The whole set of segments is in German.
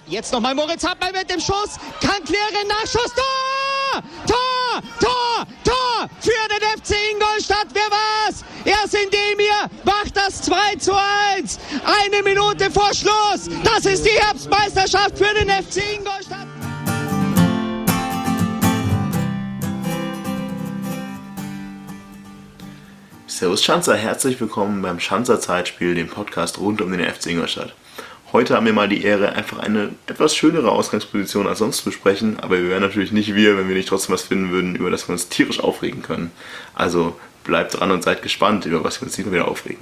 Jetzt nochmal Moritz Hartmann mit dem Schuss. Kann klären, Nachschuss. Tor! Tor! Tor! Tor! Für den FC Ingolstadt. Wer war's? Erst Indemir macht das 2:1. 1 Minute vor Schluss. Das ist die Herbstmeisterschaft für den FC Ingolstadt. Servus Schanzer, herzlich willkommen beim Schanzer Zeitspiel, dem Podcast rund um den FC Ingolstadt. Heute haben wir mal die Ehre, einfach eine etwas schönere Ausgangsposition als sonst zu besprechen, aber wir wären natürlich nicht wir, wenn wir nicht trotzdem was finden würden, über das wir uns tierisch aufregen können. Also bleibt dran und seid gespannt, über was wir uns diesmal wieder aufregen.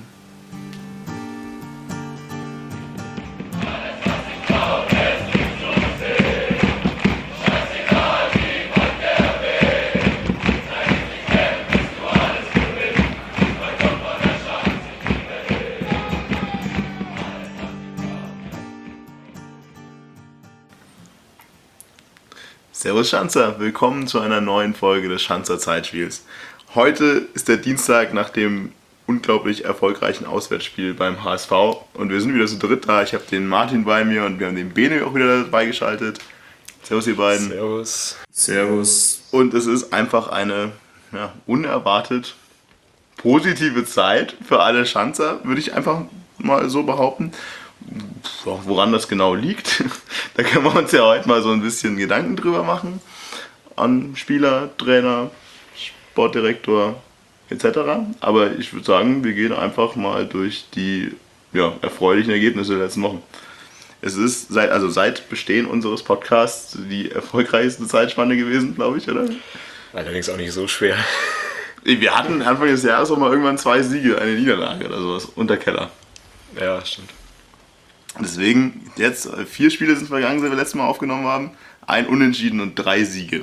Servus Schanzer, willkommen zu einer neuen Folge des Schanzer Zeitspiels. Heute ist der Dienstag nach dem unglaublich erfolgreichen Auswärtsspiel beim HSV und wir sind wieder zu dritt da. Ich habe den Martin bei mir und wir haben den Bene auch wieder dabei geschaltet. Servus ihr beiden. Servus. Servus. Und es ist einfach eine unerwartet positive Zeit für alle Schanzer, würde ich einfach mal so behaupten. Woran das genau liegt, da können wir uns ja heute mal so ein bisschen Gedanken drüber machen. An Spieler, Trainer, Sportdirektor etc. Aber ich würde sagen, wir gehen einfach mal durch die erfreulichen Ergebnisse der letzten Wochen. Es ist seit Bestehen unseres Podcasts die erfolgreichste Zeitspanne gewesen, glaube ich, oder? Allerdings auch nicht so schwer. Wir hatten Anfang des Jahres auch mal irgendwann 2 Siege, eine Niederlage oder sowas unter Keller. Ja, stimmt. Deswegen, jetzt 4 Spiele sind vergangen, seit wir letztes Mal aufgenommen haben. 1 Unentschieden und 3 Siege.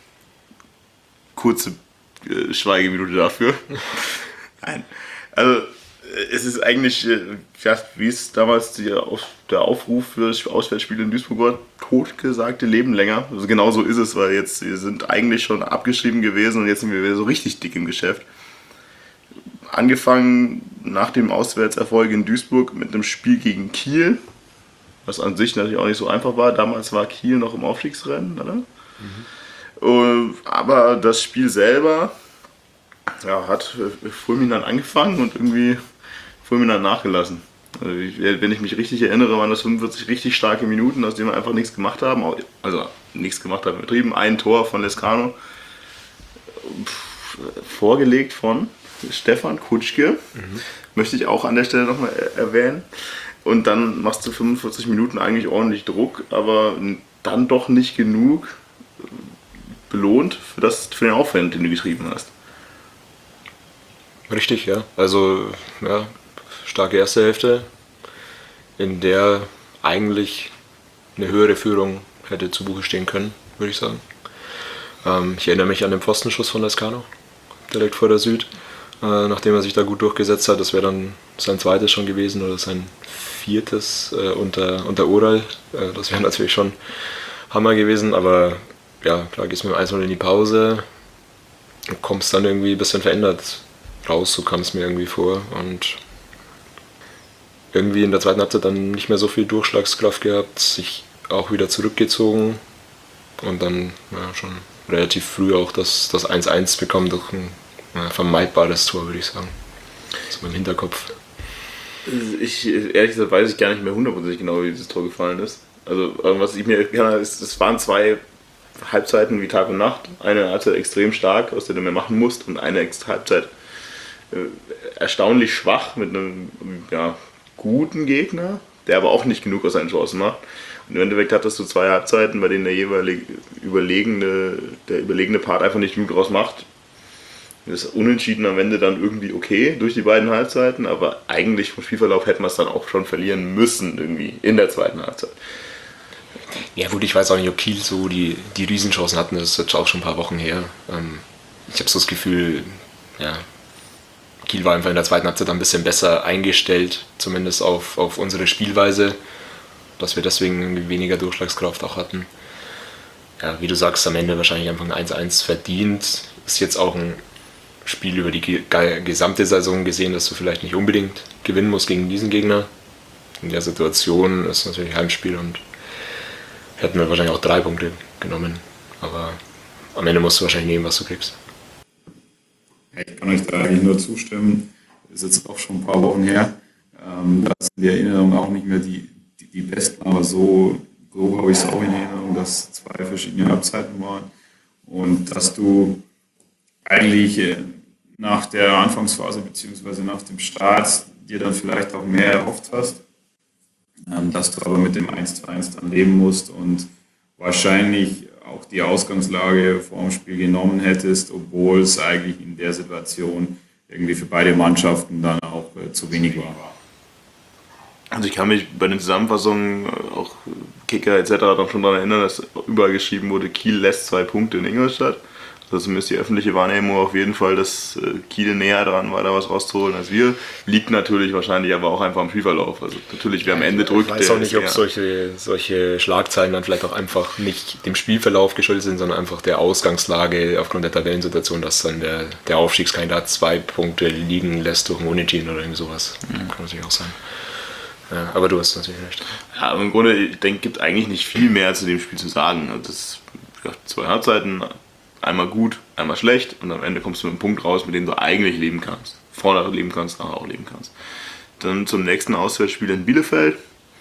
Kurze Schweigeminute dafür. Nein. Also, es ist eigentlich, wie es damals der Aufruf für das Auswärtsspiel in Duisburg war, totgesagte Leben länger. Also genau so ist es, weil jetzt wir sind eigentlich schon abgeschrieben gewesen und jetzt sind wir wieder so richtig dick im Geschäft. Angefangen nach dem Auswärtserfolg in Duisburg mit einem Spiel gegen Kiel, was an sich natürlich auch nicht so einfach war. Damals war Kiel noch im Aufstiegsrennen, oder? Mhm. Aber das Spiel selber hat fulminant angefangen und irgendwie fulminant nachgelassen. Also wenn ich mich richtig erinnere, waren das 45 richtig starke Minuten, aus denen wir einfach nichts gemacht haben. Also nichts gemacht haben, übertrieben. Ein Tor von Lescano, vorgelegt von Stefan Kutschke, möchte ich auch an der Stelle nochmal erwähnen. Und dann machst du 45 Minuten eigentlich ordentlich Druck, aber dann doch nicht genug belohnt für den Aufwand, den du getrieben hast. Richtig, ja. Also, starke erste Hälfte, in der eigentlich eine höhere Führung hätte zu Buche stehen können, würde ich sagen. Ich erinnere mich an den Pfostenschuss von Lescano, direkt vor der Süd. Nachdem er sich da gut durchgesetzt hat, das wäre dann sein zweites schon gewesen oder sein viertes unter Oral. Das wäre natürlich schon Hammer gewesen, aber ja, klar gehst du mit dem 1-0 in die Pause und kommst dann irgendwie ein bisschen verändert raus, so kam es mir irgendwie vor und irgendwie in der zweiten Halbzeit dann nicht mehr so viel Durchschlagskraft gehabt, sich auch wieder zurückgezogen und dann schon relativ früh auch das 1-1 bekommen durch ein vermeidbares Tor, würde ich sagen. So im Hinterkopf. Ehrlich gesagt weiß ich gar nicht mehr hundertprozentig genau, wie dieses Tor gefallen ist. Also was ich mir erinnere, es waren 2 Halbzeiten wie Tag und Nacht. Eine Halbzeit extrem stark, aus der du mehr machen musst, und eine Halbzeit erstaunlich schwach mit einem guten Gegner, der aber auch nicht genug aus seinen Chancen macht. Und im Endeffekt hattest du 2 Halbzeiten, bei denen der überlegene Part einfach nicht genug draus macht. Das Unentschieden am Ende dann irgendwie okay durch die beiden Halbzeiten, aber eigentlich vom Spielverlauf hätten wir es dann auch schon verlieren müssen, irgendwie in der zweiten Halbzeit. Ja gut, ich weiß auch nicht, ob Kiel so die Riesenchancen hatten, das ist jetzt auch schon ein paar Wochen her. Ich habe so das Gefühl, Kiel war einfach in der zweiten Halbzeit ein bisschen besser eingestellt, zumindest auf unsere Spielweise, dass wir deswegen irgendwie weniger Durchschlagskraft auch hatten. Ja, wie du sagst, am Ende wahrscheinlich einfach ein 1-1 verdient. Ist jetzt auch ein Spiel über die gesamte Saison gesehen, dass du vielleicht nicht unbedingt gewinnen musst gegen diesen Gegner. In der Situation ist natürlich Heimspiel und hätten wir wahrscheinlich auch 3 Punkte genommen. Aber am Ende musst du wahrscheinlich nehmen, was du kriegst. Ja, ich kann euch da eigentlich nur zustimmen. Das ist jetzt auch schon ein paar Wochen her. Da ist die Erinnerung auch nicht mehr die besten, aber so grob habe ich es auch in Erinnerung, dass 2 verschiedene Halbzeiten waren und dass du eigentlich nach der Anfangsphase bzw. nach dem Start dir dann vielleicht auch mehr erhofft hast, dass du aber mit dem 1:1 dann leben musst und wahrscheinlich auch die Ausgangslage vor dem Spiel genommen hättest, obwohl es eigentlich in der Situation irgendwie für beide Mannschaften dann auch zu wenig war. Also ich kann mich bei den Zusammenfassungen, auch Kicker etc. noch schon daran erinnern, dass überall geschrieben wurde, Kiel lässt 2 Punkte in Ingolstadt. Also zumindest die öffentliche Wahrnehmung auf jeden Fall, dass Kiel näher dran war, da was rauszuholen als wir. Liegt natürlich wahrscheinlich aber auch einfach am Spielverlauf. Also natürlich, wer am Ende drückt. Ich weiß auch nicht, ob solche Schlagzeilen dann vielleicht auch einfach nicht dem Spielverlauf geschuldet sind, sondern einfach der Ausgangslage aufgrund der Tabellensituation, dass dann der Aufstiegskandidat 2 Punkte liegen lässt durch ein Unentschieden oder irgendwie sowas. Kann natürlich auch sein. Ja, aber du hast natürlich recht. Ja, aber im Grunde, ich denke, gibt eigentlich nicht viel mehr zu dem Spiel zu sagen. Also das 2 Halbzeiten, einmal gut, einmal schlecht und am Ende kommst du mit einem Punkt raus, mit dem du eigentlich leben kannst. Vorne leben kannst, nachher auch leben kannst. Dann zum nächsten Auswärtsspiel in Bielefeld.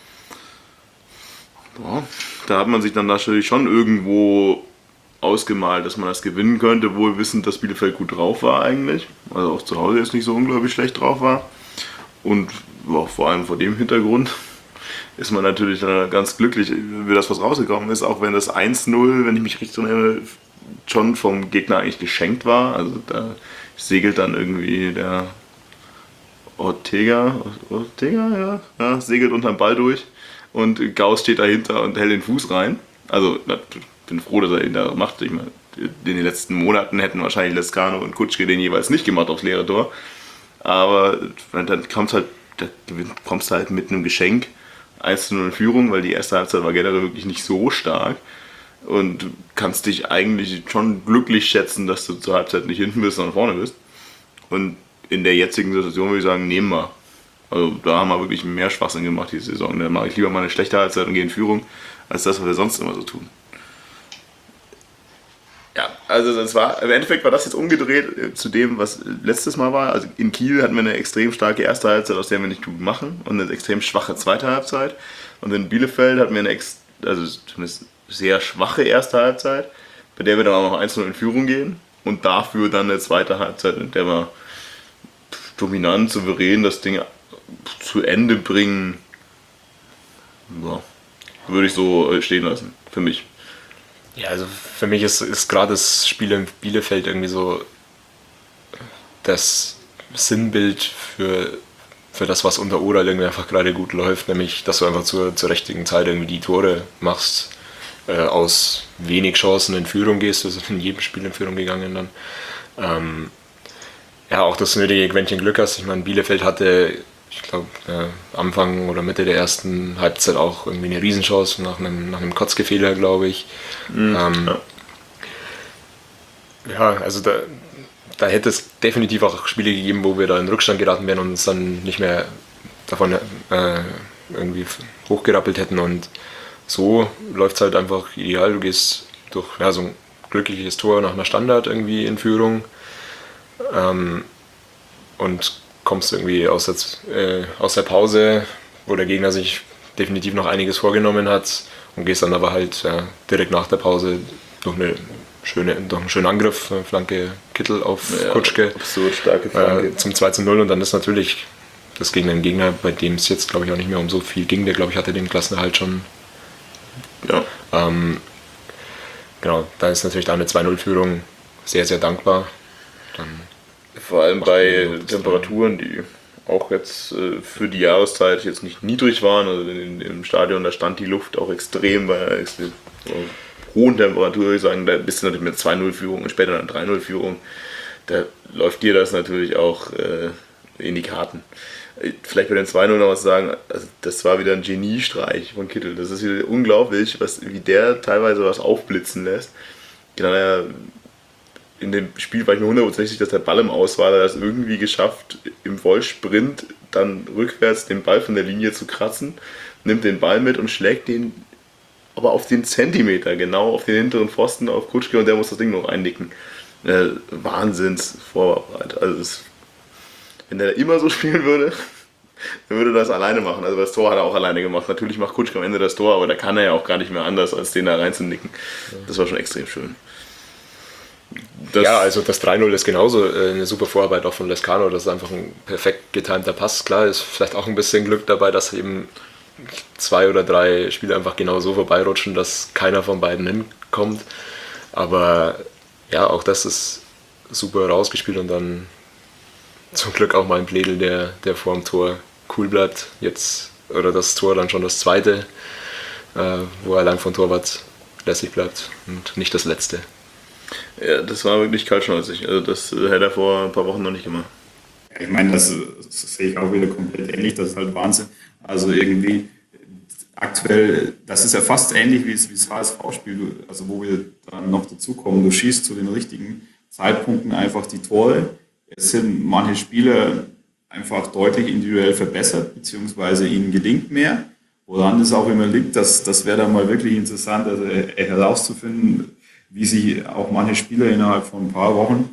Boah, da hat man sich dann natürlich schon irgendwo ausgemalt, dass man das gewinnen könnte, wohl wissend, dass Bielefeld gut drauf war eigentlich. Also auch zu Hause jetzt nicht so unglaublich schlecht drauf war. Und auch vor allem vor dem Hintergrund ist man natürlich dann ganz glücklich, wie das was rausgekommen ist, auch wenn das 1:0, wenn ich mich richtig erinnere, schon vom Gegner eigentlich geschenkt war. Also da segelt dann irgendwie der Ortega ja, segelt unterm Ball durch und Gauss steht dahinter und hält den Fuß rein. Also ich bin froh, dass er ihn da macht. Ich meine, in den letzten Monaten hätten wahrscheinlich Lescano und Kutschke den jeweils nicht gemacht aufs leere Tor. Aber dann kommst du halt mit einem Geschenk 1:0 in Führung, weil die erste Halbzeit war generell wirklich nicht so stark. Und du kannst dich eigentlich schon glücklich schätzen, dass du zur Halbzeit nicht hinten bist, sondern vorne bist. Und in der jetzigen Situation würde ich sagen, nehmen wir. Also da haben wir wirklich mehr Schwachsinn gemacht diese Saison. Da mache ich lieber mal eine schlechte Halbzeit und gehe in Führung, als das, was wir sonst immer so tun. Ja, also im Endeffekt war das jetzt umgedreht zu dem, was letztes Mal war. Also in Kiel hatten wir eine extrem starke erste Halbzeit, aus der wir nicht gut machen, und eine extrem schwache zweite Halbzeit. Und in Bielefeld hatten wir eine zumindest sehr schwache erste Halbzeit, bei der wir dann auch noch 1:0 in Führung gehen und dafür dann eine zweite Halbzeit, in der wir dominant, souverän das Ding zu Ende bringen. Ja, würde ich so stehen lassen, für mich. Ja, also für mich ist gerade das Spiel in Bielefeld irgendwie so das Sinnbild für das, was unter Oral irgendwie einfach gerade gut läuft, nämlich, dass du einfach zur richtigen Zeit irgendwie die Tore machst, aus wenig Chancen in Führung gehst, also in jedem Spiel in Führung gegangen dann. Ja, auch das nötige Quäntchen Glück hast. Ich meine, Bielefeld hatte, ich glaube, Anfang oder Mitte der ersten Halbzeit auch irgendwie eine Riesenchance nach einem Kotzke-Fehler, glaube ich. Ja, also da hätte es definitiv auch Spiele gegeben, wo wir da in Rückstand geraten wären und uns dann nicht mehr davon irgendwie hochgerappelt hätten. Und so läuft es halt einfach ideal. Du gehst durch so ein glückliches Tor nach einer Standard irgendwie in Führung und kommst irgendwie aus der Pause, wo der Gegner sich definitiv noch einiges vorgenommen hat, und gehst dann aber halt direkt nach der Pause durch einen schönen Angriff, Flanke Kittel auf Kutschke, Absurd starke Flanke. zum 2:0, und dann ist natürlich das gegen einen Gegner, bei dem es jetzt glaube ich auch nicht mehr um so viel ging, der glaube ich hatte den Klassenerhalt schon. Ja. Genau, da ist natürlich da eine 2:0-Führung sehr, sehr dankbar. Dann Vor allem bei Temperaturen, die auch jetzt für die Jahreszeit jetzt nicht niedrig waren. Also im Stadion, da stand die Luft auch extrem bei einer extrem hohen Temperatur, würde ich sagen. Da bist du natürlich mit 2:0-Führung und später dann 3:0-Führung. Da läuft dir das natürlich auch in die Karten. Vielleicht bei den 2:0 noch was sagen, also das war wieder ein Geniestreich von Kittel. Das ist wieder unglaublich, wie der teilweise was aufblitzen lässt. Genau, in dem Spiel war ich mir 100% dass der Ball im Aus war, er hat es irgendwie geschafft, im Vollsprint dann rückwärts den Ball von der Linie zu kratzen, nimmt den Ball mit und schlägt den aber auf den Zentimeter, genau auf den hinteren Pfosten auf Kutschke und der muss das Ding noch einnicken. Wahnsinns-Vorarbeit. Also wenn der immer so spielen würde, dann würde er das alleine machen. Also das Tor hat er auch alleine gemacht. Natürlich macht Kutschke am Ende das Tor, aber da kann er ja auch gar nicht mehr anders, als den da reinzunicken. Das war schon extrem schön. Also das 3-0 ist genauso eine super Vorarbeit auch von Lescano. Das ist einfach ein perfekt getimter Pass. Klar, ist vielleicht auch ein bisschen Glück dabei, dass eben 2 oder 3 Spieler einfach genau so vorbeirutschen, dass keiner von beiden hinkommt. Aber ja, auch das ist super rausgespielt und dann zum Glück auch mal ein Pledel, der vor dem Tor cool bleibt. Jetzt, oder das Tor dann schon das zweite, wo er lang vom Torwart lässig bleibt und nicht das letzte. Ja, das war wirklich kaltschnäuzig. Also das hätte er vor ein paar Wochen noch nicht gemacht. Ja, ich meine, das sehe ich auch wieder komplett ähnlich. Das ist halt Wahnsinn. Also irgendwie aktuell, das ist ja fast ähnlich wie das HSV-Spiel, also wo wir dann noch dazukommen. Du schießt zu den richtigen Zeitpunkten einfach die Tore. Es sind manche Spieler einfach deutlich individuell verbessert, beziehungsweise ihnen gelingt mehr. Woran es auch immer liegt, das wäre dann mal wirklich interessant, also herauszufinden, wie sich auch manche Spieler innerhalb von ein paar Wochen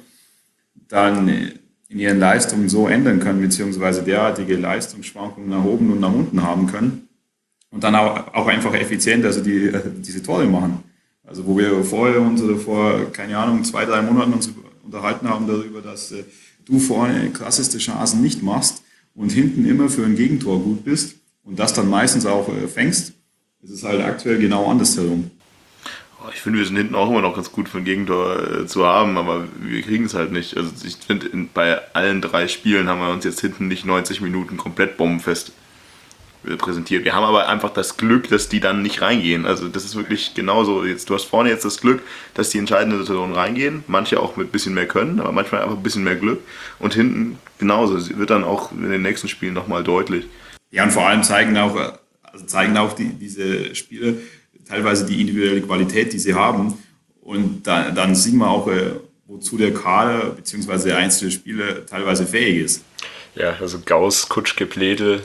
dann in ihren Leistungen so ändern können, beziehungsweise derartige Leistungsschwankungen nach oben und nach unten haben können und dann auch einfach effizient, also diese Tore machen. Also wo wir vorher uns oder vor, keine Ahnung, 2-3 Monaten uns unterhalten haben darüber, dass du vorne krasseste Chancen nicht machst und hinten immer für ein Gegentor gut bist und das dann meistens auch fängst, ist es halt aktuell genau andersherum. Ich finde, wir sind hinten auch immer noch ganz gut für ein Gegentor zu haben, aber wir kriegen es halt nicht. Also ich finde, bei allen 3 Spielen haben wir uns jetzt hinten nicht 90 Minuten komplett bombenfest präsentiert. Wir haben aber einfach das Glück, dass die dann nicht reingehen. Also das ist wirklich genauso. Du hast vorne jetzt das Glück, dass die entscheidenden Situationen reingehen. Manche auch mit ein bisschen mehr Können, aber manchmal einfach ein bisschen mehr Glück. Und hinten genauso. Es wird dann auch in den nächsten Spielen nochmal deutlich. Ja, und vor allem zeigen auch diese Spiele teilweise die individuelle Qualität, die sie haben. Und dann sieht man auch, wozu der Kader bzw. der einzelne Spieler teilweise fähig ist. Ja, also Gauss, Kutschke, Pledel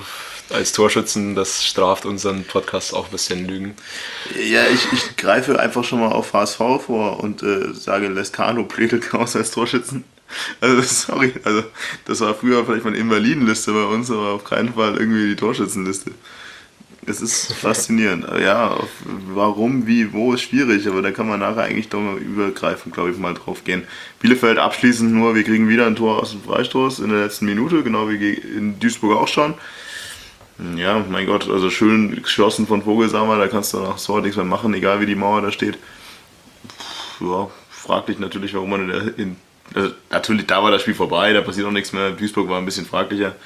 als Torschützen, das straft unseren Podcast auch ein bisschen Lügen. Ja, ich greife einfach schon mal auf HSV vor und sage Lescano, Pledel, Gauss als Torschützen. Also sorry, also das war früher vielleicht mal eine Invalidenliste bei uns, aber auf keinen Fall irgendwie die Torschützenliste. Es ist faszinierend. Ja, warum, wie, wo ist schwierig, aber da kann man nachher eigentlich doch mal übergreifend, glaube ich, mal drauf gehen. Bielefeld abschließend nur, wir kriegen wieder ein Tor aus dem Freistoß in der letzten Minute, genau wie in Duisburg auch schon. Ja, mein Gott, also schön geschossen von Vogelsammer, da kannst du nach so nichts mehr machen, egal wie die Mauer da steht. Ja, fraglich natürlich, warum man also natürlich, da war das Spiel vorbei, da passiert auch nichts mehr. Duisburg war ein bisschen fraglicher.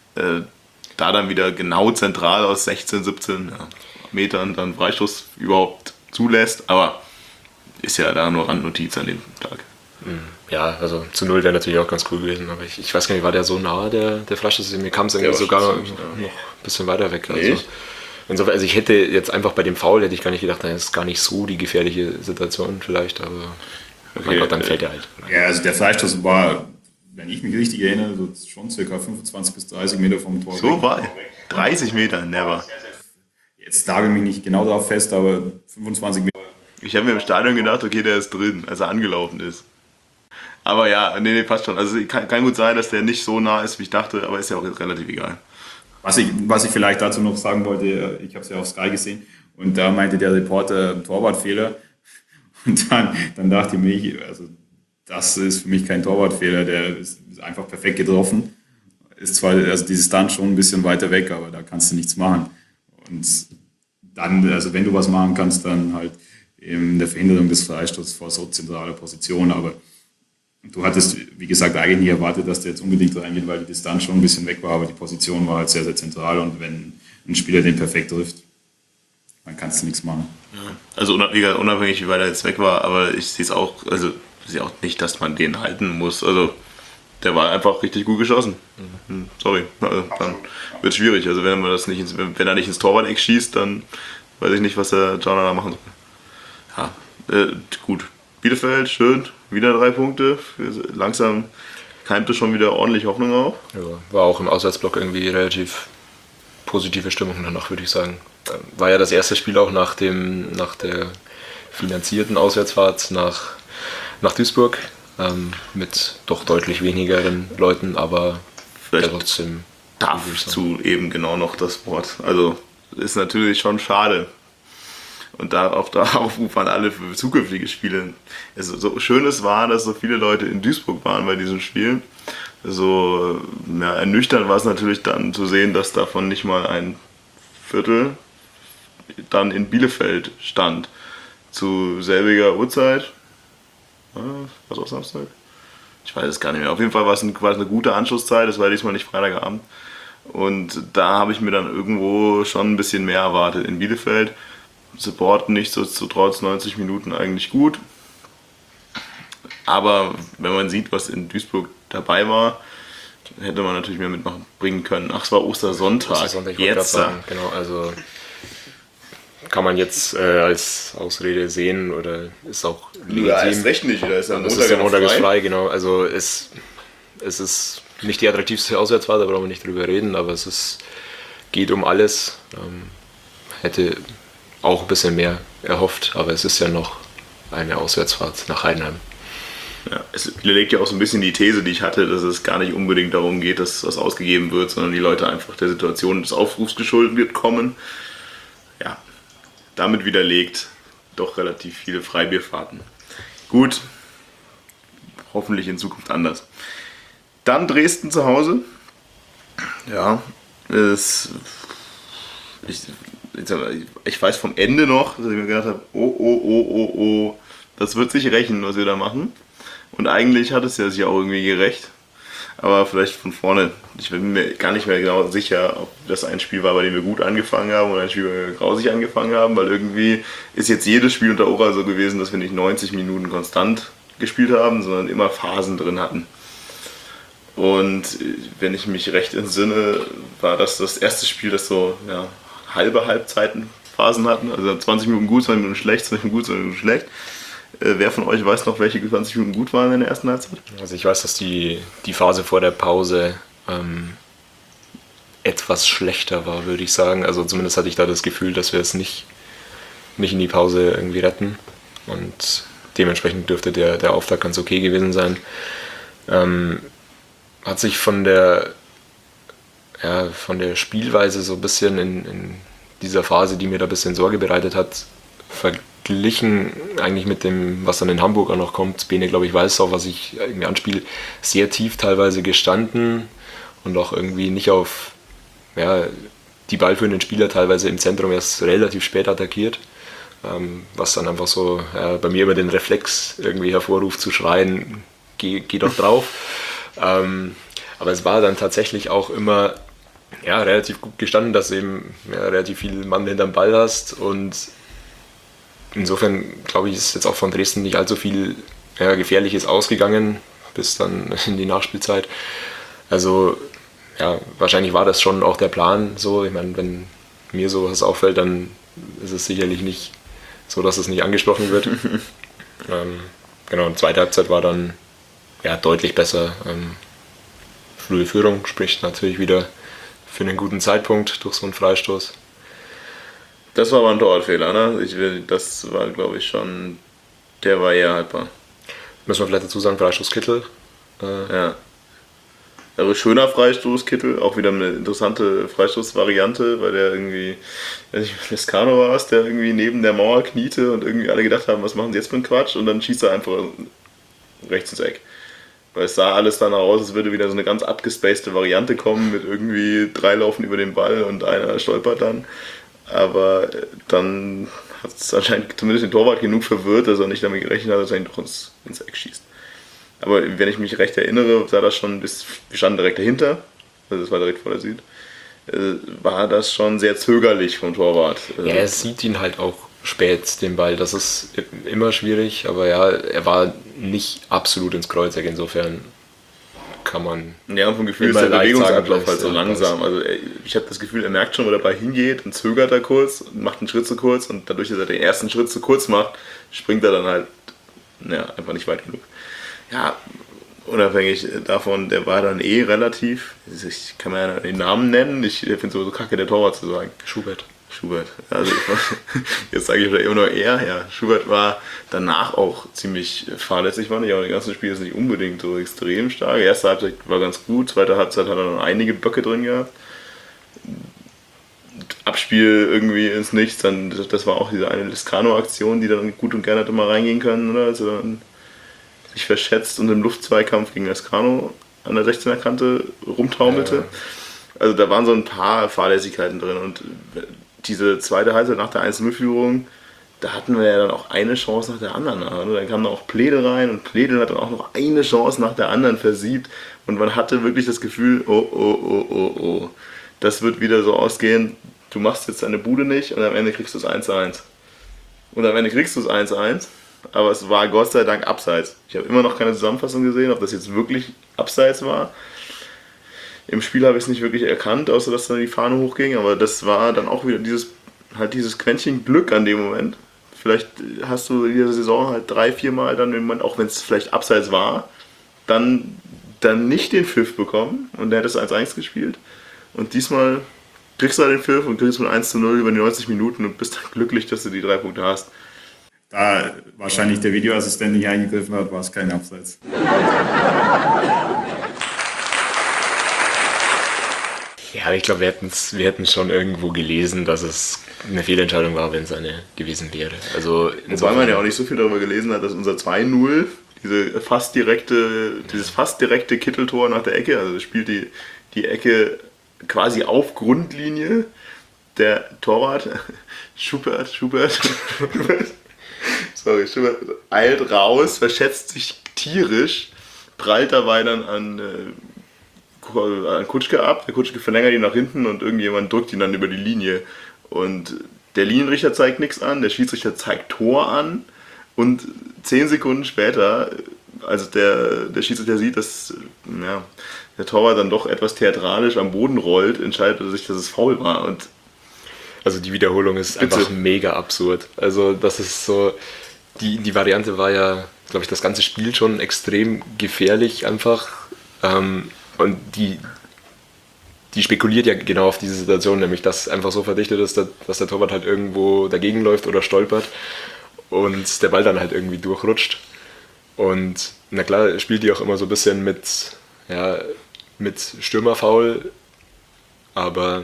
Da dann wieder genau zentral aus 16, 17 Metern dann Freistoß überhaupt zulässt, aber ist ja da nur Randnotiz an dem Tag. Ja, also zu 0 wäre natürlich auch ganz cool gewesen, aber ich weiß gar nicht, war der so nah, der Freistoß? Mir kam es irgendwie sogar noch ein bisschen weiter weg. Also, insofern, also ich hätte jetzt einfach bei dem Foul, hätte ich gar nicht gedacht, das ist gar nicht so die gefährliche Situation vielleicht, aber mein Gott, dann fällt er halt. Ja, also der Freistoß war, wenn ich mich richtig erinnere, so schon ca. 25 bis 30 Meter vom Tor. So weit? 30 Meter, never. Jetzt nagel mich nicht genau darauf fest, aber 25 Meter. Ich habe mir im Stadion gedacht, okay, der ist drin, als er angelaufen ist. Aber ja, nee, passt schon. Also kann gut sein, dass der nicht so nah ist, wie ich dachte, aber ist ja auch jetzt relativ egal. Was ich vielleicht dazu noch sagen wollte, ich habe es ja auf Sky gesehen und da meinte der Reporter Torwartfehler. Und dann dachte ich mir, also das ist für mich kein Torwartfehler, der ist einfach perfekt getroffen. Ist zwar also die Distanz schon ein bisschen weiter weg, aber da kannst du nichts machen. Und dann, also wenn du was machen kannst, dann halt in der Verhinderung des Freistoßes vor so zentraler Position. Aber du hattest, wie gesagt, eigentlich nie erwartet, dass der jetzt unbedingt reingeht, weil die Distanz schon ein bisschen weg war, aber die Position war halt sehr, sehr zentral. Und wenn ein Spieler den perfekt trifft, dann kannst du nichts machen. Ja. Also unabhängig, wie weit er jetzt weg war, aber ich sehe es auch, also ich sehe auch nicht, dass man den halten muss. Also der war einfach richtig gut geschossen. Sorry, also, dann wird es schwierig. Also wenn er nicht ins Torwart-Eck schießt, dann weiß ich nicht, was der Jana da machen soll. Ja, gut. Bielefeld, schön, wieder 3 Punkte. Langsam keimte schon wieder ordentlich Hoffnung auf. Ja, war auch im Auswärtsblock irgendwie relativ positive Stimmung danach, würde ich sagen. war ja das erste Spiel auch nach der finanzierten Auswärtsfahrt nach Duisburg, mit doch deutlich wenigeren Leuten, aber Vielleicht trotzdem. dazu eben genau noch das Wort. Also ist natürlich schon schade. Und da auch da aufufern alle für zukünftige Spiele. Also, so schön es war, dass so viele Leute in Duisburg waren bei diesem Spiel. So ernüchternd war es natürlich dann zu sehen, dass davon nicht mal ein Viertel dann in Bielefeld stand. Zu selbiger Uhrzeit. Was auch Samstag? Ich weiß es gar nicht mehr. Auf jeden Fall war es eine gute Anschlusszeit. Es war diesmal nicht Freitagabend. Und da habe ich mir dann irgendwo schon ein bisschen mehr erwartet. In Bielefeld Support nichtsdestotrotz 90 Minuten eigentlich gut. Aber wenn man sieht, was in Duisburg dabei war, hätte man natürlich mehr mitbringen können. Ach, es war Ostersonntag. Ostersonntag, ich wollte gerade sagen, genau, also kann man jetzt als Ausrede sehen oder ist auch Ja, erst recht nicht. Da ist Das ist der Montag ist frei, genau. Also es ist nicht die attraktivste Auswärtsfahrt, da brauchen wir nicht drüber reden, aber geht um alles. Hätte auch ein bisschen mehr erhofft, aber es ist ja noch eine Auswärtsfahrt nach Heidenheim. Ja, es widerlegt ja auch so ein bisschen die These, die ich hatte, dass es gar nicht unbedingt darum geht, dass was ausgegeben wird, sondern die Leute einfach der Situation des Aufrufs geschuldet kommen. Ja, damit widerlegt doch relativ viele Freibierfahrten. Gut, hoffentlich in Zukunft anders. Dann Dresden zu Hause. Ja, ich weiß vom Ende noch, dass ich mir gedacht habe, oh, das wird sich rächen, was wir da machen. Und eigentlich hat es ja sich auch irgendwie gerecht. Aber vielleicht von vorne. Ich bin mir gar nicht mehr genau sicher, ob das ein Spiel war, bei dem wir gut angefangen haben oder ein Spiel, bei dem wir grausig angefangen haben. Weil irgendwie ist jetzt jedes Spiel unter Ora so gewesen, dass wir nicht 90 Minuten konstant gespielt haben, sondern immer Phasen drin hatten. Und wenn ich mich recht entsinne, war das erste Spiel, das so halbe Halbzeitenphasen hatten. Also 20 Minuten gut, 20 Minuten schlecht, 20 Minuten gut, 20 Minuten schlecht. Wer von euch weiß noch, welche 20 Minuten gut waren in der ersten Halbzeit? Also ich weiß, dass die Phase vor der Pause etwas schlechter war, würde ich sagen. Also zumindest hatte ich da das Gefühl, dass wir es nicht in die Pause irgendwie retten. Und dementsprechend dürfte der Auftakt ganz okay gewesen sein. Hat sich von der Spielweise so ein bisschen in dieser Phase, die mir da ein bisschen Sorge bereitet hat, verglichen eigentlich mit dem, was dann in Hamburg auch noch kommt. Bene, glaube ich, weiß auch, was ich irgendwie anspiele, sehr tief teilweise gestanden und auch irgendwie nicht auf die ballführenden Spieler teilweise im Zentrum erst relativ spät attackiert, was dann einfach so bei mir immer den Reflex irgendwie hervorruft, zu schreien, geh doch drauf. Aber es war dann tatsächlich auch immer relativ gut gestanden, dass du eben relativ viel Mann hinterm Ball hast und insofern glaube ich, ist jetzt auch von Dresden nicht allzu viel Gefährliches ausgegangen bis dann in die Nachspielzeit. Also wahrscheinlich war das schon auch der Plan so. Ich meine, wenn mir sowas auffällt, dann ist es sicherlich nicht so, dass es nicht angesprochen wird. Genau, die zweite Halbzeit war dann deutlich besser. Frühe Führung spricht natürlich wieder für einen guten Zeitpunkt durch so einen Freistoß. Das war aber ein Torwartfehler, ne? Das war, glaube ich, schon. Der war eher haltbar. Müssen wir vielleicht dazu sagen, Freistoß Kittel. Ja. Also schöner Freistoß Kittel, auch wieder eine interessante Freistoßvariante, weil der irgendwie, weiß nicht, Lescano war es, der irgendwie neben der Mauer kniete und irgendwie alle gedacht haben, was machen sie jetzt für einen Quatsch, und dann schießt er einfach rechts ins Eck. Weil es sah alles danach aus, als würde wieder so eine ganz abgespacede Variante kommen, mit irgendwie 3 laufen über den Ball und einer stolpert dann. Aber dann hat es anscheinend zumindest den Torwart genug verwirrt, dass er nicht damit gerechnet hat, dass er ihn doch ins Eck schießt. Aber wenn ich mich recht erinnere, sah das schon wir standen direkt dahinter, also das war direkt vor der Süd, war das schon sehr zögerlich vom Torwart. Ja, er sieht ihn halt auch spät, den Ball, das ist immer schwierig, aber er war nicht absolut ins Kreuzeck, insofern kann man. Ja, und vom Gefühl ist der Bewegungsablauf halt so langsam. Also ich habe das Gefühl, er merkt schon, wo der Ball hingeht und zögert da kurz und macht einen Schritt zu kurz, und dadurch, dass er den ersten Schritt zu kurz macht, springt er dann halt einfach nicht weit genug. Ja, unabhängig davon, der war dann relativ, ich kann mir ja den Namen nennen, ich finde es sowieso kacke, der Torwart zu sagen. Schubert. Schubert. Also jetzt sage ich immer nur er, ja. Schubert war danach auch ziemlich fahrlässig, war nicht, aber das ganze Spiel ist nicht unbedingt so extrem stark. Erste Halbzeit war ganz gut, zweite Halbzeit hat er noch einige Böcke drin gehabt. Abspiel irgendwie ins Nichts, dann, das war auch diese eine Lescano-Aktion, die dann gut und gerne hätte mal reingehen können, oder? Also dann sich verschätzt und im Luftzweikampf gegen Lescano an der 16er Kante rumtaumelte. Ja. Also da waren so ein paar Fahrlässigkeiten drin und diese zweite Halbzeit nach der 1-0-Führung, da hatten wir ja dann auch eine Chance nach der anderen. Also dann kam da auch Pledel rein und Pledel hat dann auch noch eine Chance nach der anderen versiebt und man hatte wirklich das Gefühl, oh. Das wird wieder so ausgehen, du machst jetzt deine Bude nicht und am Ende kriegst du es 1-1. Und am Ende kriegst du es 1-1, aber es war Gott sei Dank abseits. Ich habe immer noch keine Zusammenfassung gesehen, ob das jetzt wirklich abseits war. Im Spiel habe ich es nicht wirklich erkannt, außer dass dann die Fahne hochging, aber das war dann auch wieder dieses Quäntchen Glück an dem Moment. Vielleicht hast du in dieser Saison halt 3-4 Mal dann im Moment, auch wenn es vielleicht abseits war, dann nicht den Pfiff bekommen und der hat das 1-1 gespielt. Und diesmal kriegst du halt den Pfiff und kriegst mit 1-0 über die 90 Minuten und bist dann glücklich, dass du die 3 Punkte hast. Da wahrscheinlich der Videoassistent nicht eingegriffen hat, war es kein Abseits. Ja, ich glaube, wir hätten schon irgendwo gelesen, dass es eine Fehlentscheidung war, wenn es eine gewesen wäre. Also wobei man ja auch nicht so viel darüber gelesen hat, dass unser 2-0, dieses fast direkte Kitteltor nach der Ecke, also das spielt die Ecke quasi auf Grundlinie, der Torwart, Schubert eilt raus, verschätzt sich tierisch, prallt dabei dann an Kutschke ab, der Kutschke verlängert ihn nach hinten und irgendjemand drückt ihn dann über die Linie und der Linienrichter zeigt nichts an, der Schiedsrichter zeigt Tor an und 10 Sekunden später, als der Schiedsrichter sieht, dass der Torwart dann doch etwas theatralisch am Boden rollt, entscheidet er sich, dass es faul war. Und also die Wiederholung ist einfach mega absurd. Also das ist so, die Variante war ja, glaube ich, das ganze Spiel schon extrem gefährlich einfach. Und die spekuliert ja genau auf diese Situation, nämlich dass einfach so verdichtet ist, dass der Torwart halt irgendwo dagegen läuft oder stolpert und der Ball dann halt irgendwie durchrutscht. Und na klar, spielt die auch immer so ein bisschen mit Stürmerfoul, aber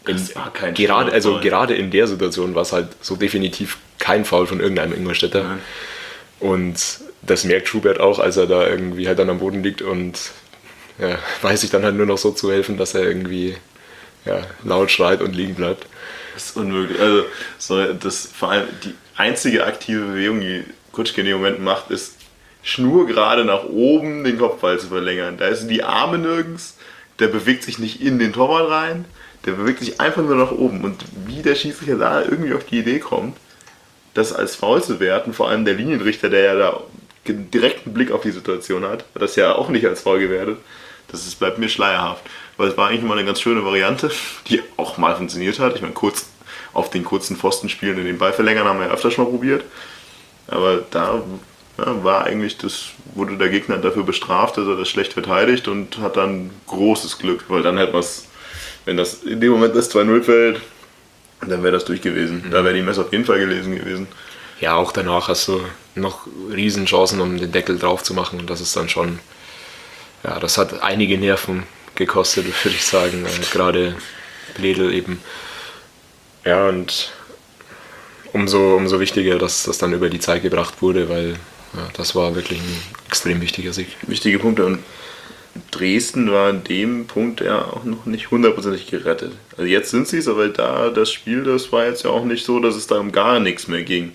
gerade in der Situation war es halt so definitiv kein Foul von irgendeinem Ingolstädter. Nein. Und das merkt Schubert auch, als er da irgendwie halt dann am Boden liegt und weiß sich dann halt nur noch so zu helfen, dass er irgendwie laut schreit und liegen bleibt. Das ist unmöglich. Also vor allem die einzige aktive Bewegung, die Kutschke in dem Moment macht, ist schnurgerade nach oben den Kopfball zu verlängern. Da sind die Arme nirgends, der bewegt sich nicht in den Torwart rein, der bewegt sich einfach nur nach oben. Und wie der Schiedsrichter da irgendwie auf die Idee kommt, das als Foul zu werten, vor allem der Linienrichter, der ja da direkten Blick auf die Situation hat, das ja auch nicht als Foul gewertet, bleibt mir schleierhaft. Weil es war eigentlich mal eine ganz schöne Variante, die auch mal funktioniert hat. Ich meine, kurz auf den kurzen Pfosten spielen und den Ball verlängern haben wir ja öfters schon mal probiert. Aber da wurde der Gegner dafür bestraft, dass er das schlecht verteidigt und hat dann großes Glück, weil dann hätte man es, wenn das in dem Moment das 2-0 fällt, dann wäre das durch gewesen. Da wäre die Messe auf jeden Fall gelesen gewesen. Ja, auch danach hast du noch riesen Chancen, um den Deckel drauf zu machen und das ist dann schon, das hat einige Nerven gekostet, würde ich sagen, gerade Pledel eben. Ja, und umso wichtiger, dass das dann über die Zeit gebracht wurde, weil das war wirklich ein extrem wichtiger Sieg. Wichtige Punkte und Dresden war an dem Punkt ja auch noch nicht hundertprozentig gerettet. Also jetzt sind sie es, aber das Spiel, das war jetzt ja auch nicht so, dass es da um gar nichts mehr ging.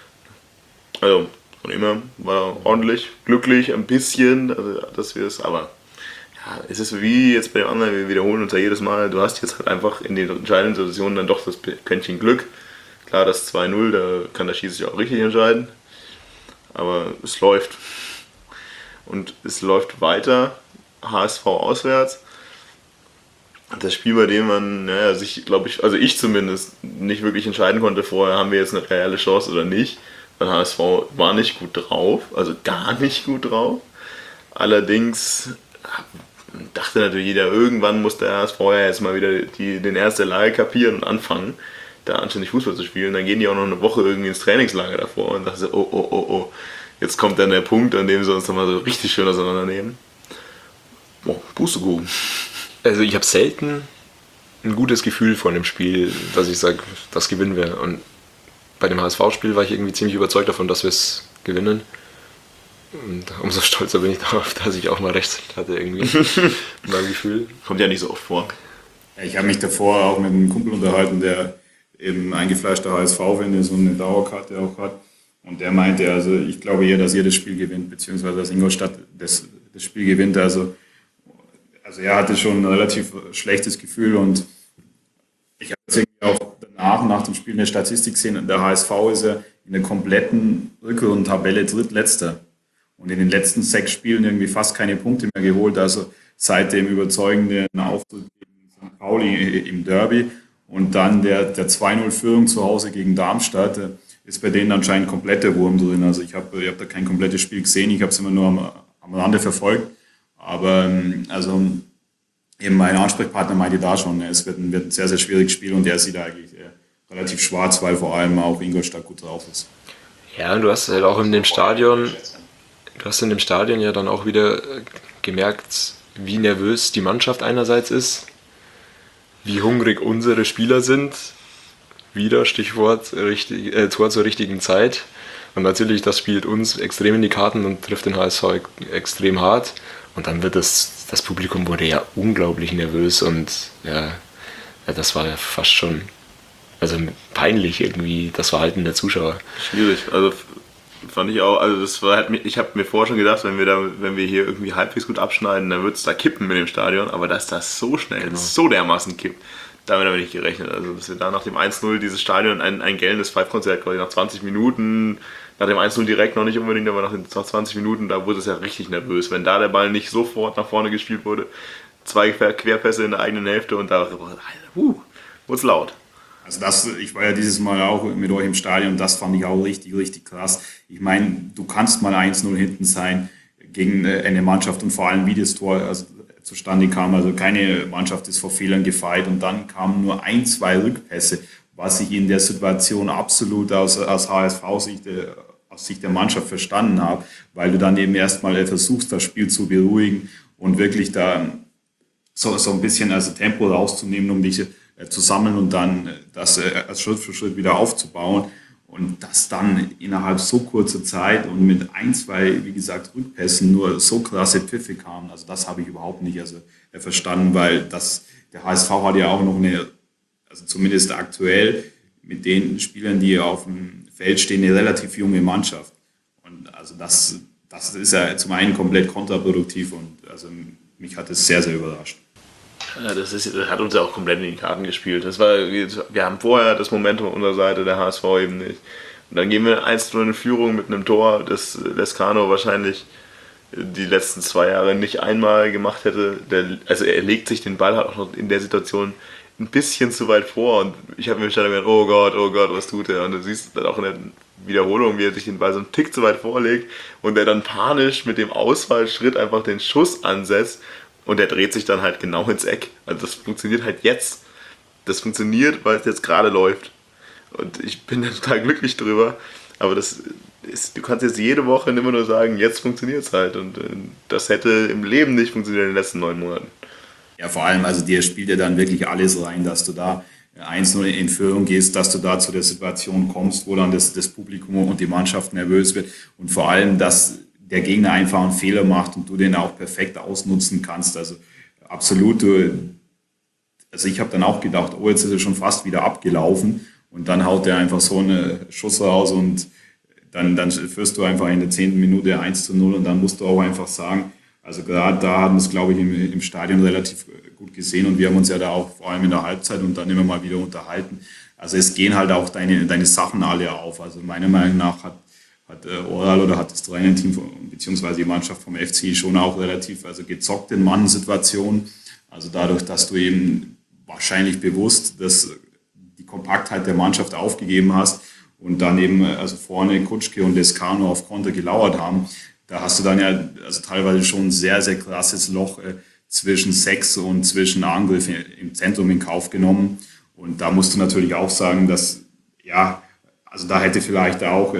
Also von immer war ordentlich, glücklich, ein bisschen, also, dass wir es, aber es ist wie jetzt bei dem anderen, wir wiederholen uns ja jedes Mal, du hast jetzt halt einfach in den entscheidenden Situationen dann doch das Quäntchen Glück. Klar, das 2-0, da kann der Schiedsrichter auch richtig entscheiden, aber es läuft. Und es läuft weiter, HSV auswärts. Das Spiel, bei dem man sich, glaube ich, also ich zumindest, nicht wirklich entscheiden konnte vorher, haben wir jetzt eine reelle Chance oder nicht. Weil HSV war nicht gut drauf, also gar nicht gut drauf. Allerdings dachte natürlich jeder, irgendwann muss der HSV ja jetzt mal wieder den erste Lage kapieren und anfangen. da anständig Fußball zu spielen. Dann gehen die auch noch eine Woche irgendwie ins Trainingslager davor und sagen so, oh, jetzt kommt dann der Punkt, an dem sie uns nochmal so richtig schön auseinandernehmen. Boah, Pustekuchen. Also ich habe selten ein gutes Gefühl vor einem Spiel, dass ich sage, das gewinnen wir. Und bei dem HSV-Spiel war ich irgendwie ziemlich überzeugt davon, dass wir es gewinnen. Und umso stolzer bin ich darauf, dass ich auch mal recht hatte irgendwie in meinem Gefühl. Kommt ja nicht so oft vor. Ich habe mich davor auch mit einem Kumpel unterhalten, der eben eingefleischter HSV-Fan ist und eine Dauerkarte auch hat. Und der meinte, also ich glaube eher, dass ihr das Spiel gewinnt, beziehungsweise dass Ingolstadt das Spiel gewinnt. Also er hatte schon ein relativ schlechtes Gefühl und ich habe jetzt irgendwie auch nach dem Spiel eine Statistik gesehen, der HSV ist ja in der kompletten Rückrundentabelle drittletzter und in den letzten 6 Spielen irgendwie fast keine Punkte mehr geholt, also seit dem überzeugenden Auftritt gegen St. Pauli im Derby und dann der 2-0-Führung zu Hause gegen Darmstadt, ist bei denen anscheinend komplett der Wurm drin. Also ich hab da kein komplettes Spiel gesehen, ich habe es immer nur am Rande verfolgt. Aber also eben mein Ansprechpartner meinte da schon, es wird ein sehr, sehr schwieriges Spiel und er sieht eigentlich relativ schwarz, weil vor allem auch Ingolstadt gut drauf ist. Ja, und du hast halt auch in dem Stadion ja dann auch wieder gemerkt, wie nervös die Mannschaft einerseits ist, wie hungrig unsere Spieler sind, wieder Stichwort Tor zur richtigen Zeit. Und natürlich, das spielt uns extrem in die Karten und trifft den HSV extrem hart. Und dann wird das Publikum wurde ja unglaublich nervös und ja, das war ja fast schon peinlich irgendwie, das Verhalten der Zuschauer. Schwierig, also fand ich auch, also das war halt, ich habe mir vorher schon gedacht, wenn wir hier irgendwie halbwegs gut abschneiden, dann wird es da kippen mit dem Stadion, aber dass das so schnell, so dermaßen kippt, damit habe ich nicht gerechnet. Also dass wir da nach dem 1-0 dieses Stadion ein gellendes Five-Konzert, glaube ich, nach 20 Minuten, nach dem 1-0 direkt noch nicht unbedingt, aber nach 20 Minuten, da wurde es ja richtig nervös. Wenn da der Ball nicht sofort nach vorne gespielt wurde, 2 Querpässe in der eigenen Hälfte und da wurde es laut. Also ich war ja dieses Mal auch mit euch im Stadion, das fand ich auch richtig, richtig krass. Ich meine, du kannst mal 1-0 hinten sein gegen eine Mannschaft und vor allem wie das Tor zustande kam. Also keine Mannschaft ist vor Fehlern gefeit und dann kamen nur 1-2 Rückpässe, was ich in der Situation absolut aus HSV-Sicht, aus Sicht der Mannschaft verstanden habe, weil du dann eben erstmal versuchst, das Spiel zu beruhigen und wirklich da so ein bisschen Tempo rauszunehmen, um dich zu sammeln und dann das Schritt für Schritt wieder aufzubauen. Und das dann innerhalb so kurzer Zeit und mit 1-2, wie gesagt, Rückpässen nur so krasse Pfiffe kamen. Also das habe ich überhaupt nicht verstanden, weil der HSV hat ja auch noch also zumindest aktuell mit den Spielern, die auf dem Feld stehen, eine relativ junge Mannschaft. Und also das ist ja zum einen komplett kontraproduktiv und also mich hat es sehr, sehr überrascht. Ja, das hat uns ja auch komplett in die Karten gespielt. Wir haben vorher das Momentum auf unserer Seite, der HSV eben nicht. Und dann gehen wir 1-0 in Führung mit einem Tor, das Lescano wahrscheinlich die letzten 2 Jahre nicht einmal gemacht hätte. Also er legt sich den Ball halt auch noch in der Situation ein bisschen zu weit vor und ich habe mir schon gedacht, oh Gott, was tut er? Und du siehst dann auch in der Wiederholung, wie er sich den Ball so einen Tick zu weit vorlegt und er dann panisch mit dem Ausfallschritt einfach den Schuss ansetzt. Und der dreht sich dann halt genau ins Eck. Also das funktioniert halt jetzt. Das funktioniert, weil es jetzt gerade läuft. Und ich bin da total glücklich drüber. Aber du kannst jetzt jede Woche immer nur sagen, jetzt funktioniert es halt. Und das hätte im Leben nicht funktioniert in den letzten 9 Monaten. Ja, vor allem, also dir spielt ja dann wirklich alles rein, dass du da 1-0 in Führung gehst, dass du da zu der Situation kommst, wo dann das Publikum und die Mannschaft nervös wird. Und vor allem, dass der Gegner einfach einen Fehler macht und du den auch perfekt ausnutzen kannst. Also absolut, also ich habe dann auch gedacht, oh, jetzt ist er schon fast wieder abgelaufen und dann haut er einfach so einen Schuss raus und dann führst du einfach in der 10. Minute 1-0 und dann musst du auch einfach sagen, also gerade da haben wir es, glaube ich, im Stadion relativ gut gesehen und wir haben uns ja da auch vor allem in der Halbzeit und dann immer mal wieder unterhalten. Also es gehen halt auch deine Sachen alle auf. Also meiner Meinung nach hat Oral oder hat das Trainerteam beziehungsweise die Mannschaft vom FC schon auch relativ gezockt in manchen Situationen. Also dadurch, dass du eben wahrscheinlich bewusst die Kompaktheit der Mannschaft aufgegeben hast und dann eben vorne Kutschke und Lescano auf Konter gelauert haben, da hast du dann ja teilweise schon ein sehr, sehr krasses Loch zwischen 6 und zwischen Angriff im Zentrum in Kauf genommen. Und da musst du natürlich auch sagen, dass, ja, also da hätte vielleicht auch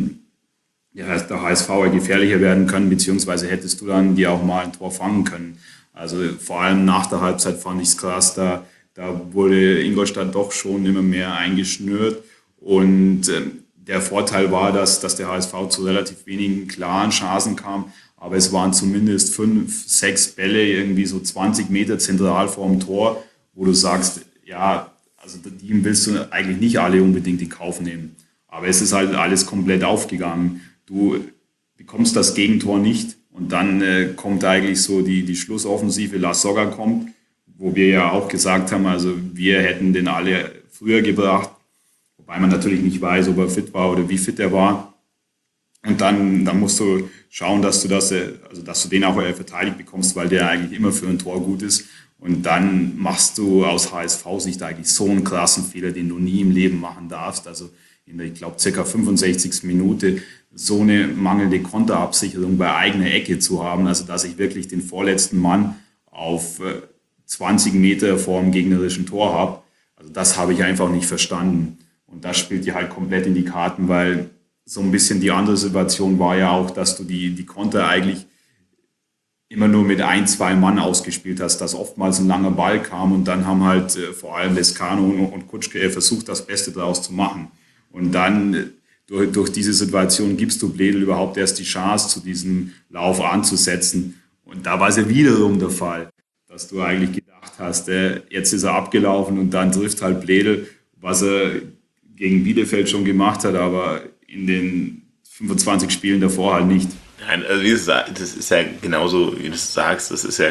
der HSV gefährlicher werden können, beziehungsweise hättest du dann dir auch mal ein Tor fangen können. Also vor allem nach der Halbzeit fand ich es krass, da wurde Ingolstadt doch schon immer mehr eingeschnürt. Und der Vorteil war, dass der HSV zu relativ wenigen klaren Chancen kam, aber es waren zumindest 5, 6 Bälle irgendwie so 20 Meter zentral vorm Tor, wo du sagst, ja, also die willst du eigentlich nicht alle unbedingt in Kauf nehmen. Aber es ist halt alles komplett aufgegangen. Du bekommst das Gegentor nicht und dann kommt eigentlich so die Schlussoffensive, Lasogga kommt, wo wir ja auch gesagt haben, also wir hätten den alle früher gebracht, wobei man natürlich nicht weiß, ob er fit war oder wie fit er war. Und dann musst du schauen, dass du den auch verteidigt bekommst, weil der eigentlich immer für ein Tor gut ist. Und dann machst du aus HSV-Sicht eigentlich so einen krassen Fehler, den du nie im Leben machen darfst. Also in der, ich glaube, ca. 65. Minute so eine mangelnde Konterabsicherung bei eigener Ecke zu haben, also dass ich wirklich den vorletzten Mann auf 20 Meter vor dem gegnerischen Tor habe. Also das habe ich einfach nicht verstanden. Und das spielt dir halt komplett in die Karten, weil so ein bisschen die andere Situation war ja auch, dass du die Konter eigentlich immer nur mit 1, 2 Mann ausgespielt hast, dass oftmals ein langer Ball kam und dann haben halt vor allem Lescano und Kutschke versucht, das Beste daraus zu machen. Und dann durch diese Situation gibst du Bledel überhaupt erst die Chance, zu diesem Lauf anzusetzen. Und da war es ja wiederum der Fall, dass du eigentlich gedacht hast, jetzt ist er abgelaufen und dann trifft halt Bledel, was er gegen Bielefeld schon gemacht hat, aber in den 25 Spielen davor halt nicht. Nein, also das ist ja genauso, wie du es sagst, das ist ja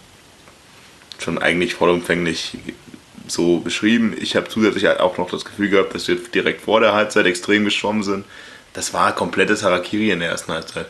schon eigentlich vollumfänglich so beschrieben. Ich habe zusätzlich halt auch noch das Gefühl gehabt, dass wir direkt vor der Halbzeit extrem geschwommen sind. Das war komplettes Harakiri in der ersten Halbzeit.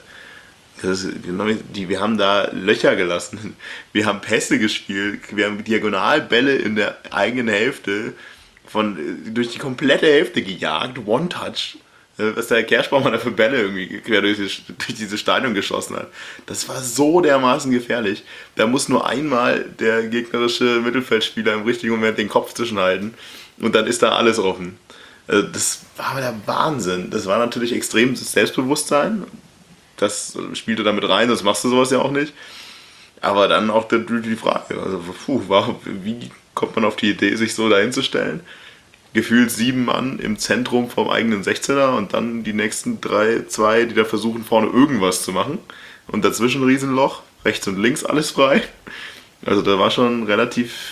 Wir haben da Löcher gelassen. Wir haben Pässe gespielt. Wir haben Diagonalbälle in der eigenen Hälfte durch die komplette Hälfte gejagt. One-Touch. Was der Kerschbaumann da für Bälle irgendwie quer durch dieses Stadion geschossen hat. Das war so dermaßen gefährlich. Da muss nur einmal der gegnerische Mittelfeldspieler im richtigen Moment den Kopf zwischenhalten und dann ist da alles offen. Also das war der Wahnsinn. Das war natürlich extremes Selbstbewusstsein. Das spielte damit rein, sonst machst du sowas ja auch nicht. Aber dann auch die Frage, also wie kommt man auf die Idee, sich so dahin zu stellen? Gefühlt 7 Mann im Zentrum vom eigenen 16er und dann die nächsten 2, die da versuchen, vorne irgendwas zu machen. Und dazwischen ein Riesenloch, rechts und links alles frei. Also da war schon relativ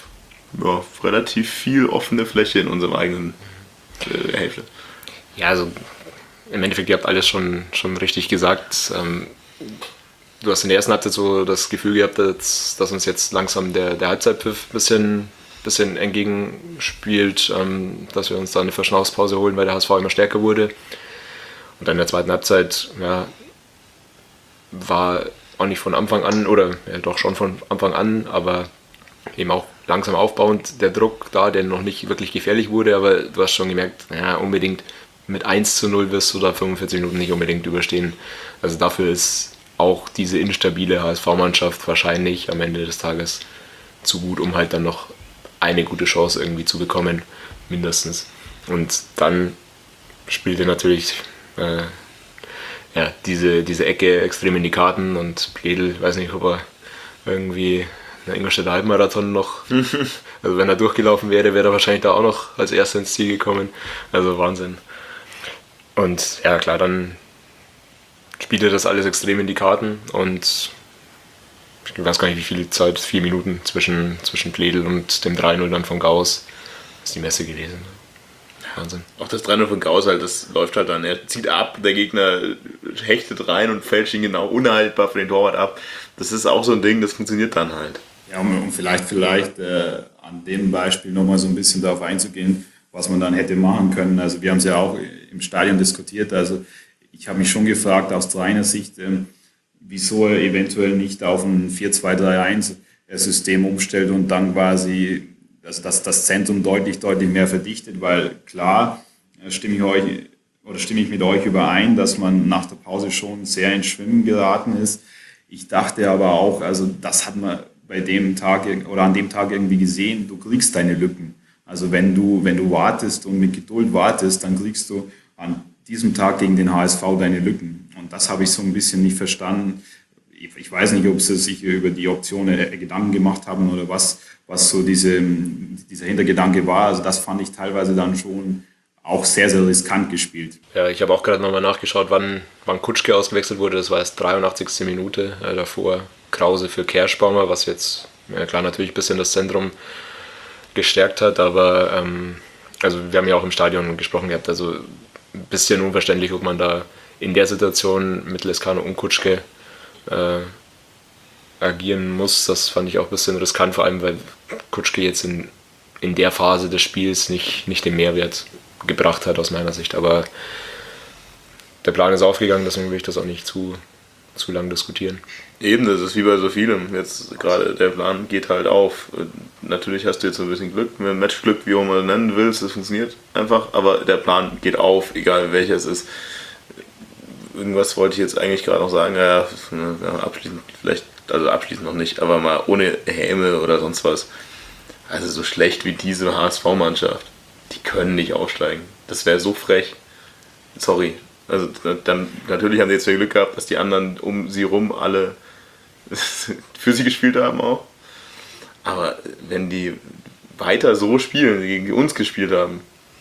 viel offene Fläche in unserem eigenen Hälfte. Ja, also im Endeffekt, ihr habt alles schon richtig gesagt. Du hast in der ersten Halbzeit so das Gefühl gehabt, dass uns jetzt langsam der Halbzeitpfiff ein bisschen entgegenspielt, dass wir uns da eine Verschnaufspause holen, weil der HSV immer stärker wurde. Und dann in der zweiten Halbzeit war auch nicht von Anfang an, oder ja, doch schon von Anfang an, aber eben auch langsam aufbauend der Druck da, der noch nicht wirklich gefährlich wurde, aber du hast schon gemerkt, ja, unbedingt mit 1:0 wirst du da 45 Minuten nicht unbedingt überstehen. Also dafür ist auch diese instabile HSV-Mannschaft wahrscheinlich am Ende des Tages zu gut, um halt dann noch eine gute Chance irgendwie zu bekommen, mindestens. Und dann spielte natürlich diese Ecke extrem in die Karten und Bledel, weiß nicht, ob er irgendwie einen Ingolstädter Halbmarathon noch, also wenn er durchgelaufen wäre, wäre er wahrscheinlich da auch noch als Erster ins Ziel gekommen. Also Wahnsinn. Und ja klar, dann spielte das alles extrem in die Karten und ich weiß gar nicht, wie viel Zeit, 4 Minuten zwischen Bledel und dem 3:0 dann von Gauss ist die Messe gewesen. Wahnsinn. Auch das 3:0 von Gauss, halt, das läuft halt dann. Er zieht ab, der Gegner hechtet rein und fälscht ihn genau unhaltbar für den Torwart ab. Das ist auch so ein Ding, das funktioniert dann halt. Ja, um vielleicht an dem Beispiel nochmal so ein bisschen darauf einzugehen, was man dann hätte machen können. Also wir haben es ja auch im Stadion diskutiert. Also ich habe mich schon gefragt aus Trainersicht, wieso er eventuell nicht auf ein 4-2-3-1-System umstellt und dann quasi das Zentrum deutlich mehr verdichtet, weil klar stimme ich mit euch überein, dass man nach der Pause schon sehr ins Schwimmen geraten ist. Ich dachte aber auch, also das hat man an dem Tag irgendwie gesehen, du kriegst deine Lücken. Also wenn du wartest und mit Geduld wartest, dann kriegst du an diesem Tag gegen den HSV deine Lücken. Und das habe ich so ein bisschen nicht verstanden. Ich weiß nicht, ob sie sich über die Option Gedanken gemacht haben oder was so dieser Hintergedanke war. Also das fand ich teilweise dann schon auch sehr, sehr riskant gespielt. Ja, ich habe auch gerade nochmal nachgeschaut, wann Kutschke ausgewechselt wurde. Das war erst 83. Minute. Davor Krause für Kerschbaumer, was jetzt, ja klar, natürlich ein bisschen das Zentrum gestärkt hat. Aber also wir haben ja auch im Stadion gesprochen gehabt, also ein bisschen unverständlich, ob man da in der Situation mit Lezcano und Kutschke agieren muss. Das fand ich auch ein bisschen riskant, vor allem weil Kutschke jetzt in der Phase des Spiels nicht den Mehrwert gebracht hat aus meiner Sicht. Aber der Plan ist aufgegangen, deswegen will ich das auch nicht zu lang diskutieren. Eben, das ist wie bei so vielem. Jetzt gerade der Plan geht halt auf. Natürlich hast du jetzt so ein bisschen Glück, Matchglück, wie auch immer du nennen willst, das funktioniert einfach, aber der Plan geht auf, egal welcher es ist. Irgendwas wollte ich jetzt eigentlich gerade noch sagen, ja, abschließend vielleicht, also abschließend noch nicht, aber mal ohne Häme oder sonst was. Also so schlecht wie diese HSV-Mannschaft, die können nicht aufsteigen. Das wäre so frech. Sorry. Also dann natürlich haben sie jetzt viel Glück gehabt, dass die anderen um sie rum alle für sie gespielt haben auch. Aber wenn die weiter so spielen, wie gegen uns gespielt haben,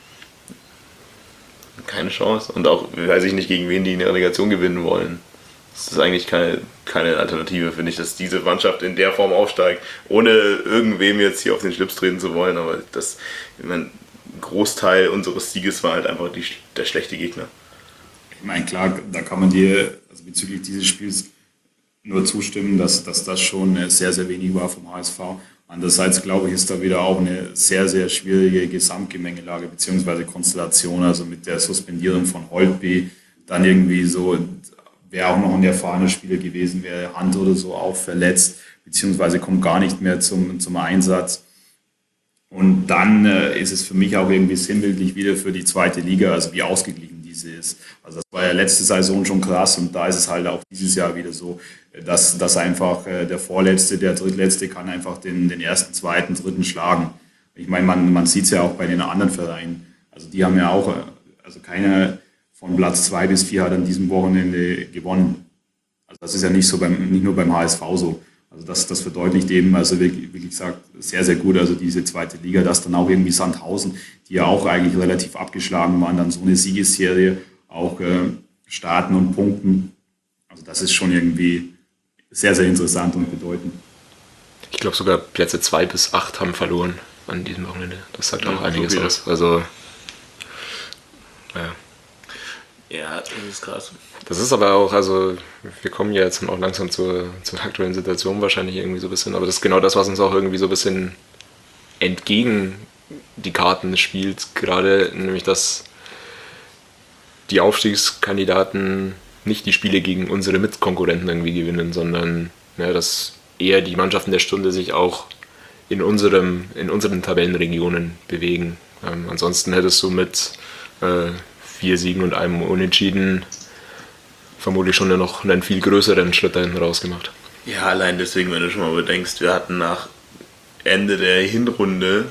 keine Chance. Und auch, weiß ich nicht, gegen wen die eine Relegation gewinnen wollen. Das ist eigentlich keine Alternative, finde ich, dass diese Mannschaft in der Form aufsteigt, ohne irgendwem jetzt hier auf den Schlips treten zu wollen. Aber ein Großteil unseres Sieges war halt einfach der schlechte Gegner. Ich meine, klar, da kann man dir also bezüglich dieses Spiels nur zustimmen, dass das schon sehr, sehr wenig war vom HSV. Andererseits, glaube ich, ist da wieder auch eine sehr, sehr schwierige Gesamtgemengelage bzw. Konstellation, also mit der Suspendierung von Holtby, dann irgendwie so, wer auch noch ein erfahrener Spieler gewesen wäre, Hand oder so auch verletzt, beziehungsweise kommt gar nicht mehr zum Einsatz. Und dann ist es für mich auch irgendwie sinnbildlich wieder für die zweite Liga, also wie ausgeglichen diese ist. Also das war ja letzte Saison schon krass und da ist es halt auch dieses Jahr wieder so, dass einfach der Vorletzte, der Drittletzte kann einfach den ersten, zweiten, dritten schlagen. Ich meine, man sieht es ja auch bei den anderen Vereinen. Also die haben ja auch, also keiner von Platz 2 bis 4 hat an diesem Wochenende gewonnen. Also das ist ja nicht nur beim HSV so. Also das verdeutlicht eben, also wie gesagt, sehr, sehr gut, also diese zweite Liga, dass dann auch irgendwie Sandhausen, die ja auch eigentlich relativ abgeschlagen waren, dann so eine Siegesserie auch starten und punkten. Also das ist schon irgendwie sehr, sehr interessant und bedeutend. Ich glaube sogar Plätze 2 bis 8 haben verloren an diesem Wochenende. Das sagt auch einiges aus. Also, naja. Ja, das ist krass. Das ist aber auch, also wir kommen ja jetzt auch langsam zur aktuellen Situation wahrscheinlich irgendwie so ein bisschen, aber das ist genau das, was uns auch irgendwie so ein bisschen entgegen die Karten spielt, gerade nämlich, dass die Aufstiegskandidaten nicht die Spiele gegen unsere Mitkonkurrenten irgendwie gewinnen, sondern ja, dass eher die Mannschaften der Stunde sich auch in unseren Tabellenregionen bewegen. Ansonsten hättest du mit 4 Siegen und einem Unentschieden vermutlich schon noch einen viel größeren Schritt da hinten rausgemacht. Ja, allein deswegen, wenn du schon mal bedenkst, wir hatten nach Ende der Hinrunde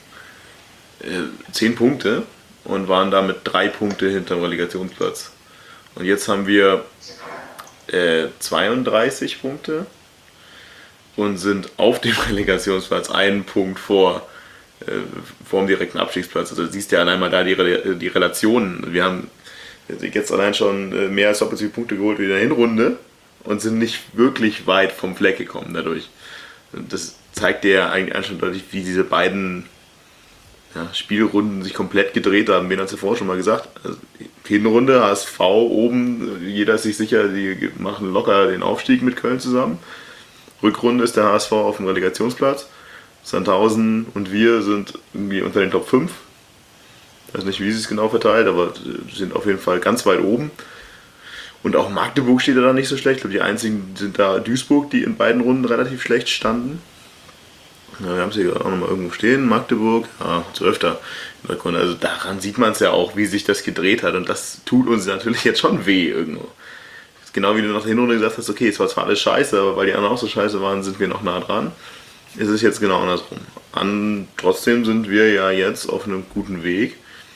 10 Punkte und waren damit 3 Punkte hinterm Relegationsplatz. Und jetzt haben wir 32 Punkte und sind auf dem Relegationsplatz einen Punkt vor dem direkten Abstiegsplatz. Also du siehst ja allein mal da die Relationen. Wir haben jetzt allein schon mehr als doppelt so viele Punkte geholt wie in der Hinrunde und sind nicht wirklich weit vom Fleck gekommen dadurch. Das zeigt dir ja eigentlich schon deutlich, wie diese beiden Spielrunden sich komplett gedreht haben. Ben hat es ja vorher schon mal gesagt. Also, Hinrunde, HSV oben, jeder ist sich sicher, die machen locker den Aufstieg mit Köln zusammen. Rückrunde ist der HSV auf dem Relegationsplatz. Sandhausen und wir sind irgendwie unter den Top 5. Ich weiß nicht, wie sie es genau verteilt, aber sind auf jeden Fall ganz weit oben. Und auch Magdeburg steht da nicht so schlecht. Ich glaube, die einzigen sind da Duisburg, die in beiden Runden relativ schlecht standen. Ja, wir haben es hier auch nochmal irgendwo stehen, Magdeburg, ja, 12. Also daran sieht man es ja auch, wie sich das gedreht hat. Und das tut uns natürlich jetzt schon weh irgendwo. Genau wie du nach der Hinrunde gesagt hast, okay, es war zwar alles scheiße, aber weil die anderen auch so scheiße waren, sind wir noch nah dran. ist es jetzt genau andersrum. Trotzdem sind wir ja jetzt auf einem guten Weg.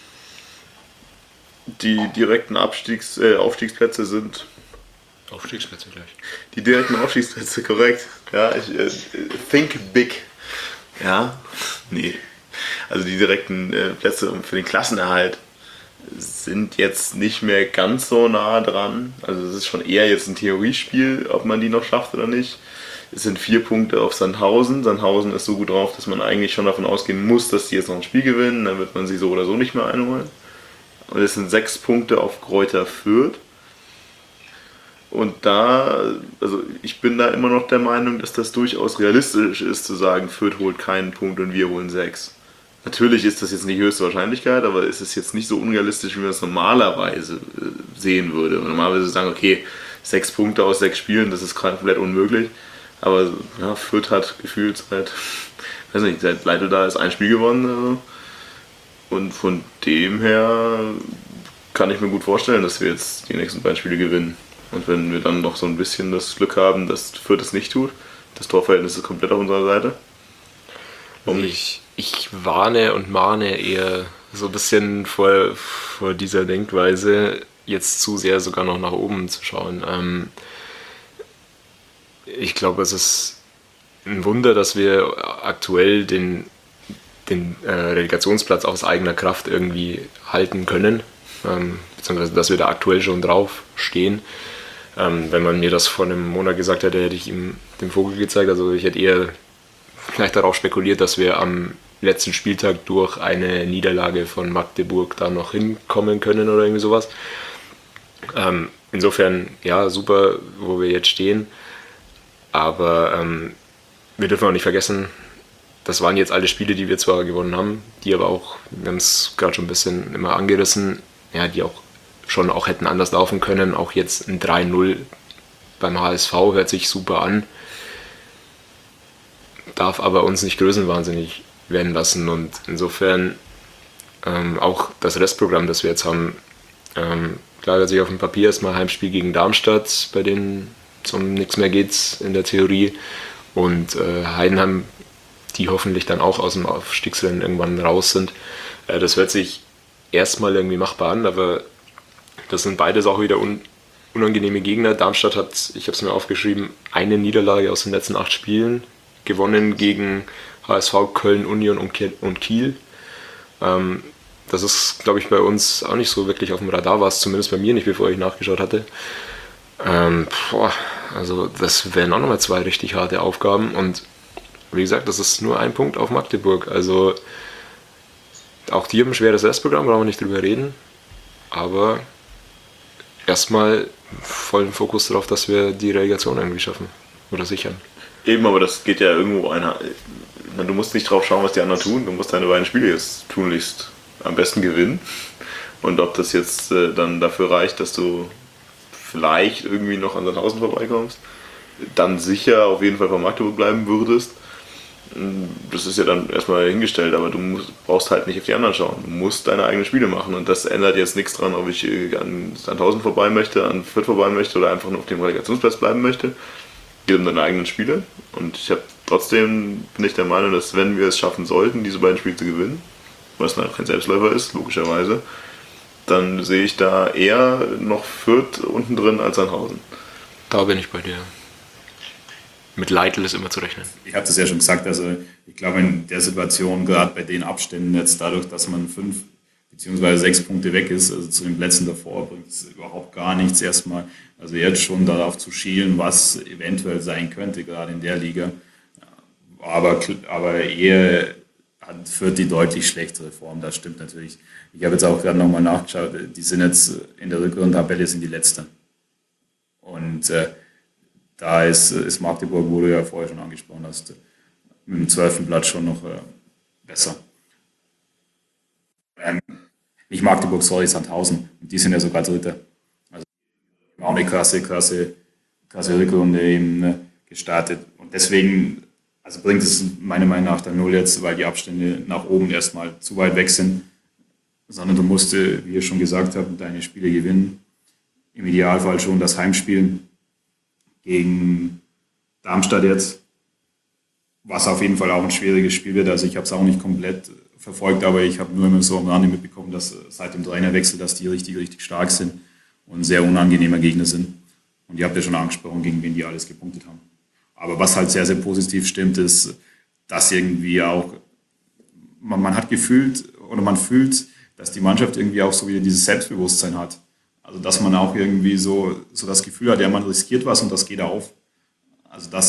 Die direkten Aufstiegsplätze sind... Aufstiegsplätze gleich. Die direkten Aufstiegsplätze, korrekt. Ja, think big. Ja, nee. Also die direkten Plätze für den Klassenerhalt sind jetzt nicht mehr ganz so nah dran. Also es ist schon eher jetzt ein Theoriespiel, ob man die noch schafft oder nicht. Es sind 4 Punkte auf Sandhausen. Sandhausen ist so gut drauf, dass man eigentlich schon davon ausgehen muss, dass die jetzt noch ein Spiel gewinnen. Dann wird man sie so oder so nicht mehr einholen. Und es sind 6 Punkte auf Greuther Fürth. Und also ich bin da immer noch der Meinung, dass das durchaus realistisch ist, zu sagen, Fürth holt keinen Punkt und wir holen 6. Natürlich ist das jetzt nicht die höchste Wahrscheinlichkeit, aber es ist jetzt nicht so unrealistisch, wie man es normalerweise sehen würde. Normalerweise sagen, okay, 6 Punkte aus 6 Spielen, das ist komplett unmöglich. Aber ja, Fürth hat gefühlt seit Leitl da ist ein Spiel gewonnen. Und von dem her kann ich mir gut vorstellen, dass wir jetzt die nächsten beiden Spiele gewinnen. Und wenn wir dann noch so ein bisschen das Glück haben, dass Fürth es nicht tut, das Torverhältnis ist komplett auf unserer Seite. Ich warne und mahne eher so ein bisschen vor dieser Denkweise, jetzt zu sehr sogar noch nach oben zu schauen. Ich glaube, es ist ein Wunder, dass wir aktuell den Relegationsplatz aus eigener Kraft irgendwie halten können, beziehungsweise dass wir da aktuell schon drauf stehen. Wenn man mir das vor einem Monat gesagt hätte, hätte ich ihm den Vogel gezeigt. Also ich hätte eher vielleicht darauf spekuliert, dass wir am letzten Spieltag durch eine Niederlage von Magdeburg da noch hinkommen können oder irgendwie sowas. Insofern, ja, super, wo wir jetzt stehen. Aber wir dürfen auch nicht vergessen, das waren jetzt alle Spiele, die wir zwar gewonnen haben, die aber auch, wir haben es gerade schon ein bisschen immer angerissen, ja, die auch schon auch hätten anders laufen können. Auch jetzt ein 3-0 beim HSV hört sich super an, darf aber uns nicht größenwahnsinnig werden lassen. Und insofern auch das Restprogramm, das wir jetzt haben, klar hört sich auf dem Papier erstmal Heimspiel gegen Darmstadt, bei denen es um nichts mehr geht in der Theorie. Und Heidenheim, die hoffentlich dann auch aus dem Aufstiegsrennen irgendwann raus sind. Das hört sich erstmal irgendwie machbar an, aber das sind beides auch wieder unangenehme Gegner. Darmstadt hat, ich habe es mir aufgeschrieben, eine Niederlage aus den letzten 8 Spielen gewonnen gegen HSV, Köln, Union und Kiel. Das ist, glaube ich, bei uns auch nicht so wirklich auf dem Radar, war es zumindest bei mir nicht, bevor ich nachgeschaut hatte. Also das wären auch nochmal 2 richtig harte Aufgaben und wie gesagt, das ist nur ein Punkt auf Magdeburg. Also auch die haben ein schweres Restprogramm, brauchen wir nicht drüber reden. Aber erstmal vollen Fokus darauf, dass wir die Relegation irgendwie schaffen oder sichern. Eben, aber das geht ja irgendwo du musst nicht drauf schauen, was die anderen tun. Du musst deine beiden Spiele jetzt tunlichst am besten gewinnen. Und ob das jetzt dann dafür reicht, dass du vielleicht irgendwie noch an Sandhausen vorbeikommst, dann sicher auf jeden Fall von Magdeburg bleiben würdest. Das ist ja dann erstmal hingestellt, aber du brauchst halt nicht auf die anderen schauen. Du musst deine eigenen Spiele machen und das ändert jetzt nichts dran, ob ich an Sandhausen vorbei möchte, an Fürth vorbei möchte oder einfach nur auf dem Relegationsplatz bleiben möchte. Geht um deine eigenen Spiele und trotzdem bin ich der Meinung, dass wenn wir es schaffen sollten, diese beiden Spiele zu gewinnen, was dann kein Selbstläufer ist, logischerweise, dann sehe ich da eher noch Fürth unten drin als Sandhausen. Da bin ich bei dir. Mit Leitl ist immer zu rechnen. Ich habe das ja schon gesagt, also ich glaube in der Situation, gerade bei den Abständen jetzt dadurch, dass man 5 bzw. 6 Punkte weg ist, also zu den Plätzen davor, bringt es überhaupt gar nichts erstmal. Also jetzt schon darauf zu schielen, was eventuell sein könnte, gerade in der Liga. Aber eher hat Fürth die deutlich schlechtere Form, das stimmt natürlich. Ich habe jetzt auch gerade nochmal nachgeschaut, die sind jetzt in der Rückrundentabelle sind die Letzte. Und da ist Magdeburg, wo du ja vorher schon angesprochen hast, mit dem 12. Platz schon noch besser. Nicht Magdeburg, sorry, Sandhausen. Und die sind ja sogar Dritter. Also auch eine krasse Rückrunde eben gestartet. Und deswegen bringt es meiner Meinung nach dann 0 jetzt, weil die Abstände nach oben erstmal zu weit weg sind. Sondern du musst, wie ihr schon gesagt habt, deine Spiele gewinnen. Im Idealfall schon das Heimspiel gegen Darmstadt jetzt, was auf jeden Fall auch ein schwieriges Spiel wird. Also ich habe es auch nicht komplett verfolgt, aber ich habe nur immer so am Rande mitbekommen, dass seit dem Trainerwechsel, dass die richtig, richtig stark sind und ein sehr unangenehmer Gegner sind. Und ihr habt ja schon angesprochen, gegen wen die alles gepunktet haben. Aber was halt sehr, sehr positiv stimmt, ist, dass irgendwie auch, man hat gefühlt oder man fühlt, dass die Mannschaft irgendwie auch so wieder dieses Selbstbewusstsein hat. Also dass man auch irgendwie so das Gefühl hat, ja, man riskiert was und das geht auf. Also dass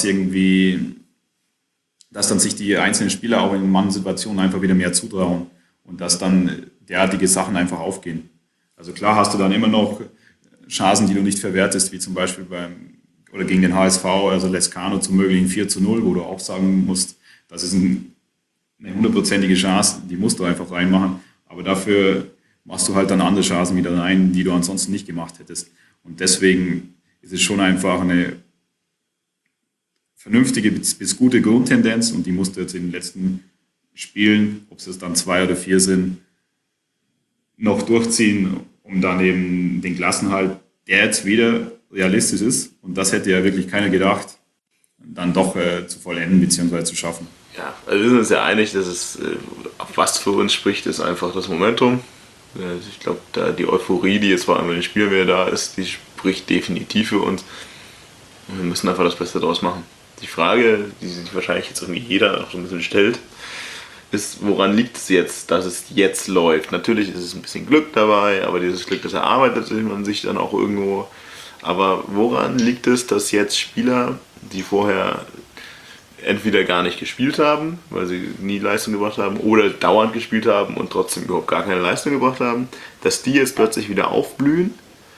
dann sich die einzelnen Spieler auch in manchen Situationen einfach wieder mehr zutrauen und dass dann derartige Sachen einfach aufgehen. Also klar hast du dann immer noch Chancen, die du nicht verwertest, wie zum Beispiel gegen den HSV, also Lescano zum möglichen 4:0, wo du auch sagen musst, das ist eine 100%ige Chance, die musst du einfach reinmachen. Aber dafür machst du halt dann andere Chancen wieder rein, die du ansonsten nicht gemacht hättest. Und deswegen ist es schon einfach eine vernünftige bis gute Grundtendenz und die musst du jetzt in den letzten Spielen, ob es dann 2 oder 4 sind, noch durchziehen, um dann eben den Klassenhalt, der jetzt wieder realistisch ist, und das hätte ja wirklich keiner gedacht, dann doch zu vollenden bzw. zu schaffen. Ja, also wir sind uns ja einig, dass es, was für uns spricht, ist einfach das Momentum. Ich glaube, die Euphorie, die jetzt vor allem in den Spielen wieder da ist, die spricht definitiv für uns. Und wir müssen einfach das Beste daraus machen. Die Frage, die sich wahrscheinlich jetzt irgendwie jeder auch so ein bisschen stellt, ist, woran liegt es jetzt, dass es jetzt läuft? Natürlich ist es ein bisschen Glück dabei, aber dieses Glück, das erarbeitet man sich dann auch irgendwo. Aber woran liegt es, dass jetzt Spieler, die vorher entweder gar nicht gespielt haben, weil sie nie Leistung gebracht haben, oder dauernd gespielt haben und trotzdem überhaupt gar keine Leistung gebracht haben, dass die jetzt plötzlich wieder aufblühen?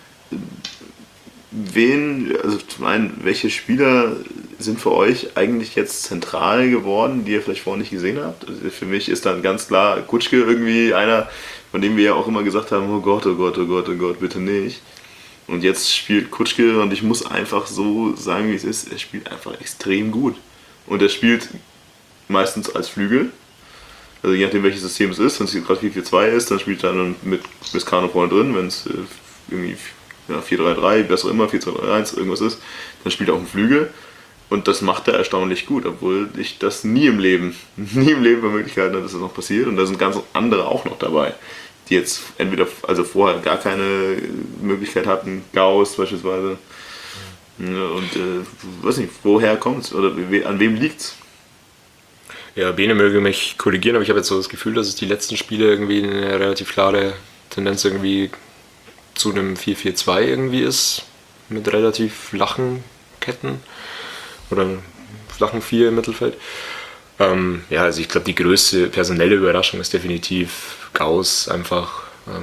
Welche Spieler sind für euch eigentlich jetzt zentral geworden, die ihr vielleicht vorher nicht gesehen habt? Also für mich ist dann ganz klar Kutschke irgendwie einer, von dem wir ja auch immer gesagt haben, oh Gott, oh Gott, oh Gott, oh Gott, bitte nicht. Und jetzt spielt Kutschke, und ich muss einfach so sagen, wie es ist, er spielt einfach extrem gut. Und er spielt meistens als Flügel. Also je nachdem, welches System es ist, wenn es gerade 4-4-2 ist, dann spielt er dann mit Lescano vorne drin. Wenn es irgendwie 4-3-3, was auch immer, 4-2-3-1, irgendwas ist, dann spielt er auf dem Flügel. Und das macht er erstaunlich gut, obwohl ich das nie im Leben bei Möglichkeiten hatte, dass das noch passiert. Und da sind ganz andere auch noch dabei, die jetzt entweder vorher gar keine Möglichkeit hatten, Gauss beispielsweise. Und weiß nicht, woher kommt es oder an wem liegt es? Ja, Bene möge mich korrigieren, aber ich habe jetzt so das Gefühl, dass es die letzten Spiele irgendwie eine relativ klare Tendenz irgendwie zu einem 4-4-2 irgendwie ist, mit relativ flachen Ketten oder einem flachen 4 im Mittelfeld. Ja, also ich glaube, die größte personelle Überraschung ist definitiv Gauss, einfach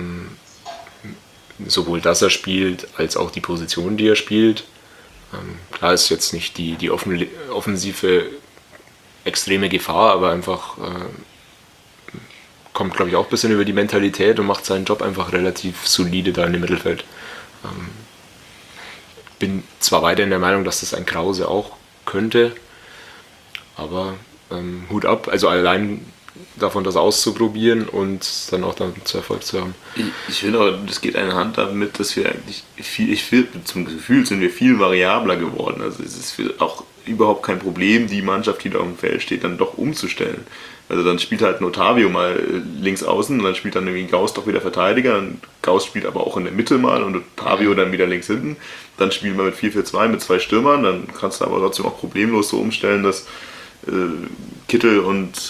sowohl dass er spielt, als auch die Position, die er spielt. Klar ist jetzt nicht die offensive extreme Gefahr, aber einfach kommt, glaube ich, auch ein bisschen über die Mentalität und macht seinen Job einfach relativ solide da in dem Mittelfeld. Bin zwar weiterhin der Meinung, dass das ein Krause auch könnte, aber Hut ab, also allein davon, das auszuprobieren und dann auch damit zu Erfolg zu haben. Ich finde auch, das geht eine Hand damit, dass wir eigentlich zum Gefühl sind wir viel variabler geworden. Also es ist auch überhaupt kein Problem, die Mannschaft, die da auf dem Feld steht, dann doch umzustellen. Also dann spielt halt Otavio mal links außen und dann spielt dann irgendwie Gauss doch wieder Verteidiger. Und Gauss spielt aber auch in der Mitte mal und Otavio dann wieder links hinten. Dann spielen wir mit 4-4-2 mit 2 Stürmern. Dann kannst du aber trotzdem auch problemlos so umstellen, dass Kittel und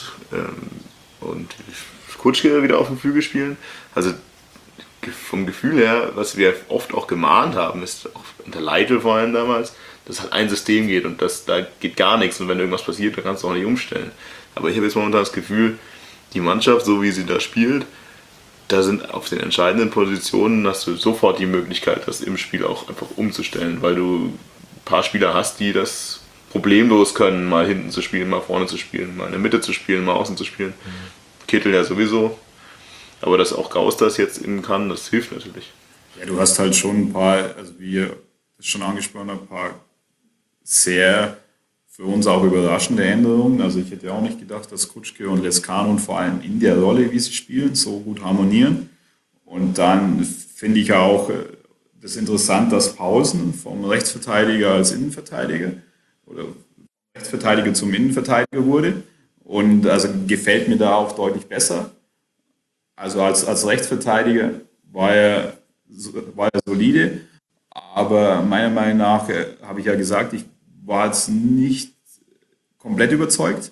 Kutschke wieder auf dem Flügel spielen. Also vom Gefühl her, was wir oft auch gemahnt haben, ist auch unter Leitl vor allem damals, dass halt ein System geht und da geht gar nichts und wenn irgendwas passiert, dann kannst du auch nicht umstellen. Aber ich habe jetzt momentan das Gefühl, die Mannschaft, so wie sie da spielt, da sind auf den entscheidenden Positionen, hast du sofort die Möglichkeit, das im Spiel auch einfach umzustellen, weil du ein paar Spieler hast, die das problemlos können, mal hinten zu spielen, mal vorne zu spielen, mal in der Mitte zu spielen, mal außen zu spielen. Kittel ja sowieso. Aber dass auch Gauss das jetzt innen kann, das hilft natürlich. Ja, du hast halt schon ein paar, also wie ihr das schon angesprochen habt, ein paar sehr für uns auch überraschende Änderungen. Also ich hätte auch nicht gedacht, dass Kutschke und Lescano und vor allem in der Rolle, wie sie spielen, so gut harmonieren. Und dann finde ich auch das interessant, dass Paulsen vom Rechtsverteidiger als Innenverteidiger oder Rechtsverteidiger zum Innenverteidiger wurde. Und also gefällt mir da auch deutlich besser. Also als Rechtsverteidiger war er solide, aber meiner Meinung nach, habe ich ja gesagt, ich war jetzt nicht komplett überzeugt.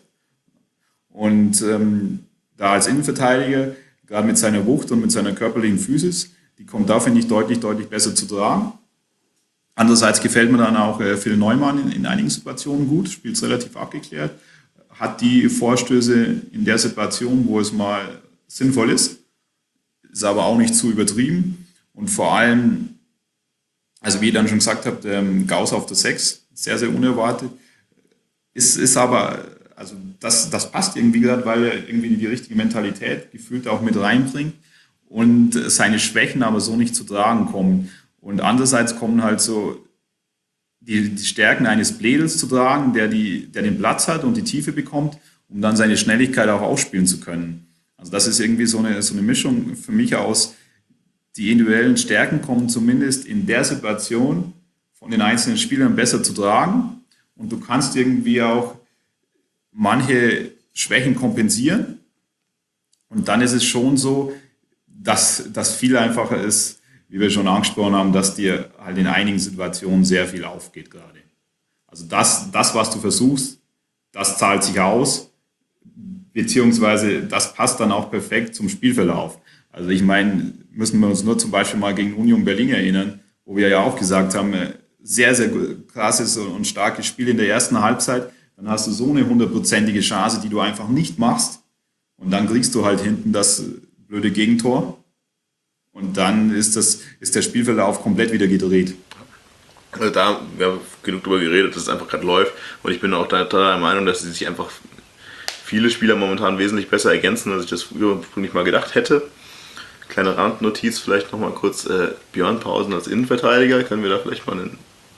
Und da als Innenverteidiger, gerade mit seiner Wucht und mit seiner körperlichen Physis, die kommt da, finde ich, deutlich besser zu tragen. Andererseits gefällt mir dann auch Phil Neumann in einigen Situationen gut, spielt es relativ abgeklärt, hat die Vorstöße in der Situation, wo es mal sinnvoll ist aber auch nicht zu übertrieben. Und vor allem, also wie ihr dann schon gesagt habt, Gauss auf der 6, sehr, sehr unerwartet. Ist aber, also das passt irgendwie gerade, weil er irgendwie die richtige Mentalität gefühlt auch mit reinbringt und seine Schwächen aber so nicht zu tragen kommen. Und andererseits kommen halt so die Stärken eines Bledels zu tragen, der den Platz hat und die Tiefe bekommt, um dann seine Schnelligkeit auch ausspielen zu können. Also das ist irgendwie so eine Mischung für mich aus, die individuellen Stärken kommen zumindest in der Situation von den einzelnen Spielern besser zu tragen und du kannst irgendwie auch manche Schwächen kompensieren und dann ist es schon so, dass das viel einfacher ist, wie wir schon angesprochen haben, dass dir halt in einigen Situationen sehr viel aufgeht gerade. Also das, was du versuchst, das zahlt sich aus, beziehungsweise das passt dann auch perfekt zum Spielverlauf. Also ich meine, müssen wir uns nur zum Beispiel mal gegen Union Berlin erinnern, wo wir ja auch gesagt haben, sehr, sehr krasses und starkes Spiel in der ersten Halbzeit. Dann hast du so eine 100%ige Chance, die du einfach nicht machst. Und dann kriegst du halt hinten das blöde Gegentor. Und dann ist der Spielverlauf komplett wieder gedreht. Also da, wir haben genug darüber geredet, dass es einfach gerade läuft. Und ich bin auch total der Meinung, dass sie sich einfach viele Spieler momentan wesentlich besser ergänzen, als ich das früher nicht mal gedacht hätte. Kleine Randnotiz vielleicht nochmal kurz. Björn Pausen als Innenverteidiger. Können wir da vielleicht mal einen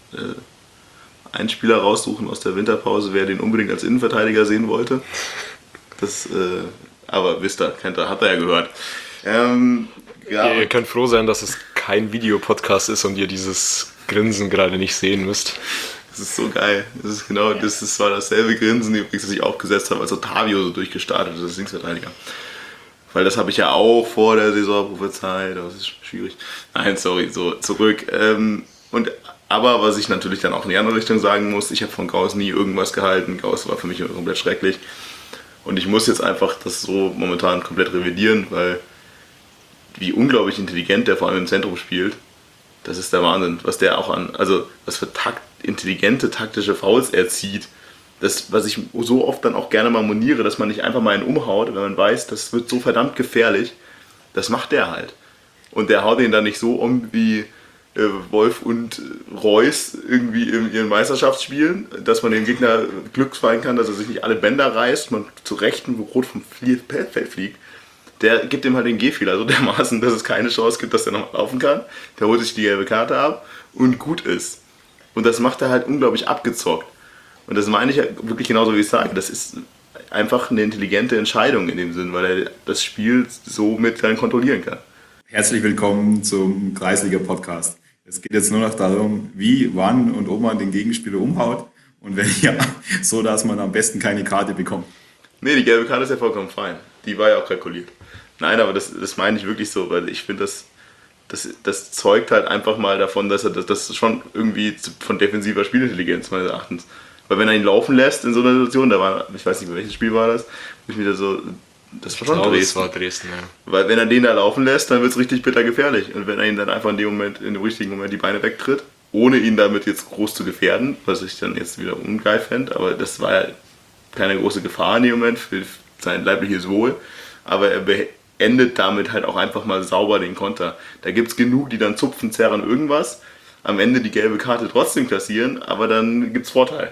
Einspieler raussuchen aus der Winterpause, wer den unbedingt als Innenverteidiger sehen wollte? Das, aber wisst ihr, hat er ja gehört. Ja. Ihr könnt froh sein, dass es kein Videopodcast ist und ihr dieses Grinsen gerade nicht sehen müsst. Das ist so geil. Das ist genau, das war dasselbe Grinsen, übrigens, das ich aufgesetzt habe, als Ottavio so durchgestartet ist, als Linksverteidiger. Weil das habe ich ja auch vor der Saison prophezeit, aber es ist schwierig. Nein, sorry, so zurück. Aber was ich natürlich dann auch in die andere Richtung sagen muss, ich habe von Gauss nie irgendwas gehalten. Gauss war für mich komplett schrecklich. Und ich muss jetzt einfach das so momentan komplett revidieren, weil wie unglaublich intelligent der vor allem im Zentrum spielt, das ist der Wahnsinn, was der auch was für intelligente taktische Fouls er zieht. Das, was ich so oft dann auch gerne mal moniere, dass man nicht einfach mal einen umhaut, wenn man weiß, das wird so verdammt gefährlich, das macht der halt. Und der haut ihn dann nicht so um wie Wolf und Reus irgendwie in ihren Meisterschaftsspielen, dass man dem Gegner glücksfallen kann, dass er sich nicht alle Bänder reißt, man zu Rechten, wo Rot vom Feld fliegt. Der gibt ihm halt den Gehfehler so dermaßen, dass es keine Chance gibt, dass er noch laufen kann. Der holt sich die gelbe Karte ab und gut ist. Und das macht er halt unglaublich abgezockt. Und das meine ich ja wirklich genauso, wie ich sage. Das ist einfach eine intelligente Entscheidung in dem Sinn, weil er das Spiel so mit dann kontrollieren kann. Herzlich willkommen zum Kreisliga-Podcast. Es geht jetzt nur noch darum, wie, wann und ob man den Gegenspieler umhaut. Und wenn ja, so dass man am besten keine Karte bekommt. Nee, die gelbe Karte ist ja vollkommen fein. Die war ja auch kalkuliert. Nein, aber das meine ich wirklich so, weil ich finde, das zeugt halt einfach mal davon, dass er das schon irgendwie von defensiver Spielintelligenz meines Erachtens. Weil wenn er ihn laufen lässt in so einer Situation, ich weiß nicht, welches Spiel war das, wo ich wieder so, das war schon Dresden. Das war Dresden, ja. Weil wenn er den da laufen lässt, dann wird es richtig bitter gefährlich. Und wenn er ihn dann einfach in dem richtigen Moment die Beine wegtritt, ohne ihn damit jetzt groß zu gefährden, was ich dann jetzt wieder ungeil fände, aber das war ja keine große Gefahr in dem Moment für sein leibliches Wohl, aber er beendet damit halt auch einfach mal sauber den Konter. Da gibt es genug, die dann zupfen, zerren, irgendwas, am Ende die gelbe Karte trotzdem kassieren, aber dann gibt es Vorteil.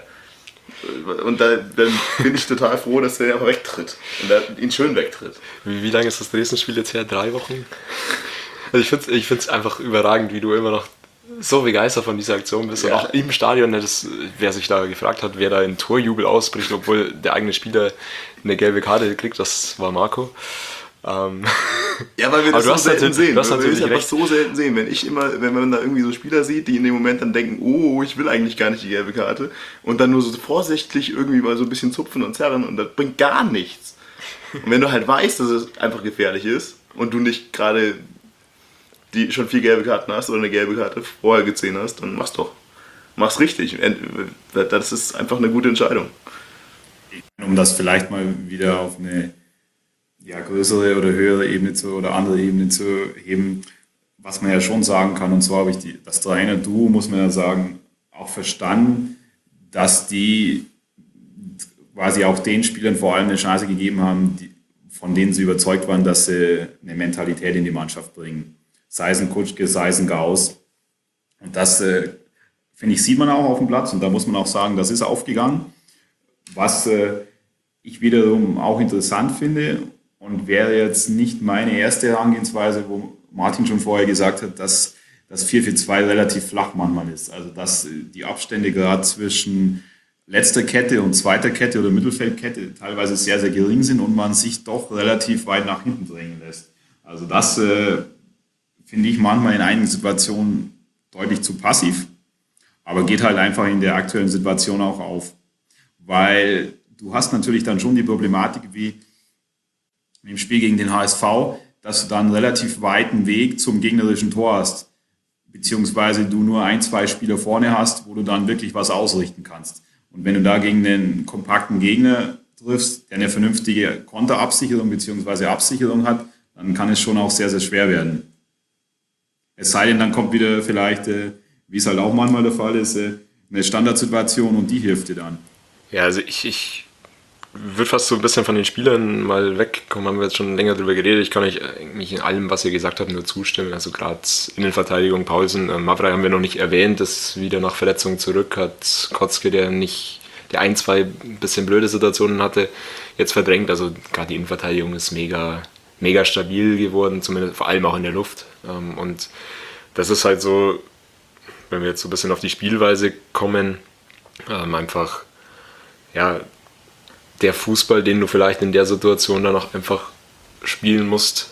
Und dann bin ich total froh, dass er einfach wegtritt und ihn schön wegtritt. Wie lange ist das Dresden-Spiel jetzt her? 3 Wochen? Also ich find's einfach überragend, wie du immer noch so begeistert von dieser Aktion bist. Ja. Und auch im Stadion, wer sich da gefragt hat, wer da in Torjubel ausbricht, obwohl der eigene Spieler eine gelbe Karte kriegt, das war Marco. Ja, weil wir das Aber so selten sehen. du hast Wir natürlich das einfach recht. so selten sehen. Wenn man da irgendwie so Spieler sieht, die in dem Moment dann denken, oh, ich will eigentlich gar nicht die gelbe Karte und dann nur so vorsichtig irgendwie mal so ein bisschen zupfen und zerren und das bringt gar nichts. Und wenn du halt weißt, dass es einfach gefährlich ist und du nicht gerade die schon 4 gelbe Karten hast oder eine gelbe Karte vorher gesehen hast, dann mach's doch. Mach's richtig. Das ist einfach eine gute Entscheidung. Um das vielleicht mal wieder auf eine größere oder höhere Ebene oder andere Ebene zu heben, was man ja schon sagen kann, und zwar habe ich das Trainer-Duo, muss man ja sagen, auch verstanden, dass die quasi auch den Spielern vor allem eine Chance gegeben haben, von denen sie überzeugt waren, dass sie eine Mentalität in die Mannschaft bringen. Sei es ein Kutschke, sei es ein Gauss. Und das, finde ich, sieht man auch auf dem Platz und da muss man auch sagen, das ist aufgegangen. Was ich wiederum auch interessant finde und wäre jetzt nicht meine erste Herangehensweise, wo Martin schon vorher gesagt hat, dass das 4-4-2 relativ flach manchmal ist. Also dass die Abstände gerade zwischen letzter Kette und zweiter Kette oder Mittelfeldkette teilweise sehr, sehr gering sind und man sich doch relativ weit nach hinten drängen lässt. Also das finde ich manchmal in einigen Situationen deutlich zu passiv, aber geht halt einfach in der aktuellen Situation auch auf. Weil du hast natürlich dann schon die Problematik wie im Spiel gegen den HSV, dass du dann einen relativ weiten Weg zum gegnerischen Tor hast, beziehungsweise du nur 1-2 Spieler vorne hast, wo du dann wirklich was ausrichten kannst. Und wenn du da gegen einen kompakten Gegner triffst, der eine vernünftige Konterabsicherung beziehungsweise Absicherung hat, dann kann es schon auch sehr, sehr schwer werden. Es sei denn, dann kommt wieder vielleicht, wie es halt auch manchmal der Fall ist, eine Standardsituation und die hilft dir dann. Ja, also ich würde fast so ein bisschen von den Spielern mal wegkommen, haben wir jetzt schon länger drüber geredet. Ich kann euch eigentlich in allem, was ihr gesagt habt, nur zustimmen. Also gerade Innenverteidigung, Paulsen, Mavra haben wir noch nicht erwähnt, ist wieder nach Verletzung zurück, hat Kotzke, der 1-2 bisschen blöde Situationen hatte, jetzt verdrängt. Also gerade die Innenverteidigung ist mega stabil geworden, zumindest vor allem auch in der Luft. Und das ist halt so, wenn wir jetzt so ein bisschen auf die Spielweise kommen, einfach, ja, der Fußball, den du vielleicht in der Situation dann auch einfach spielen musst,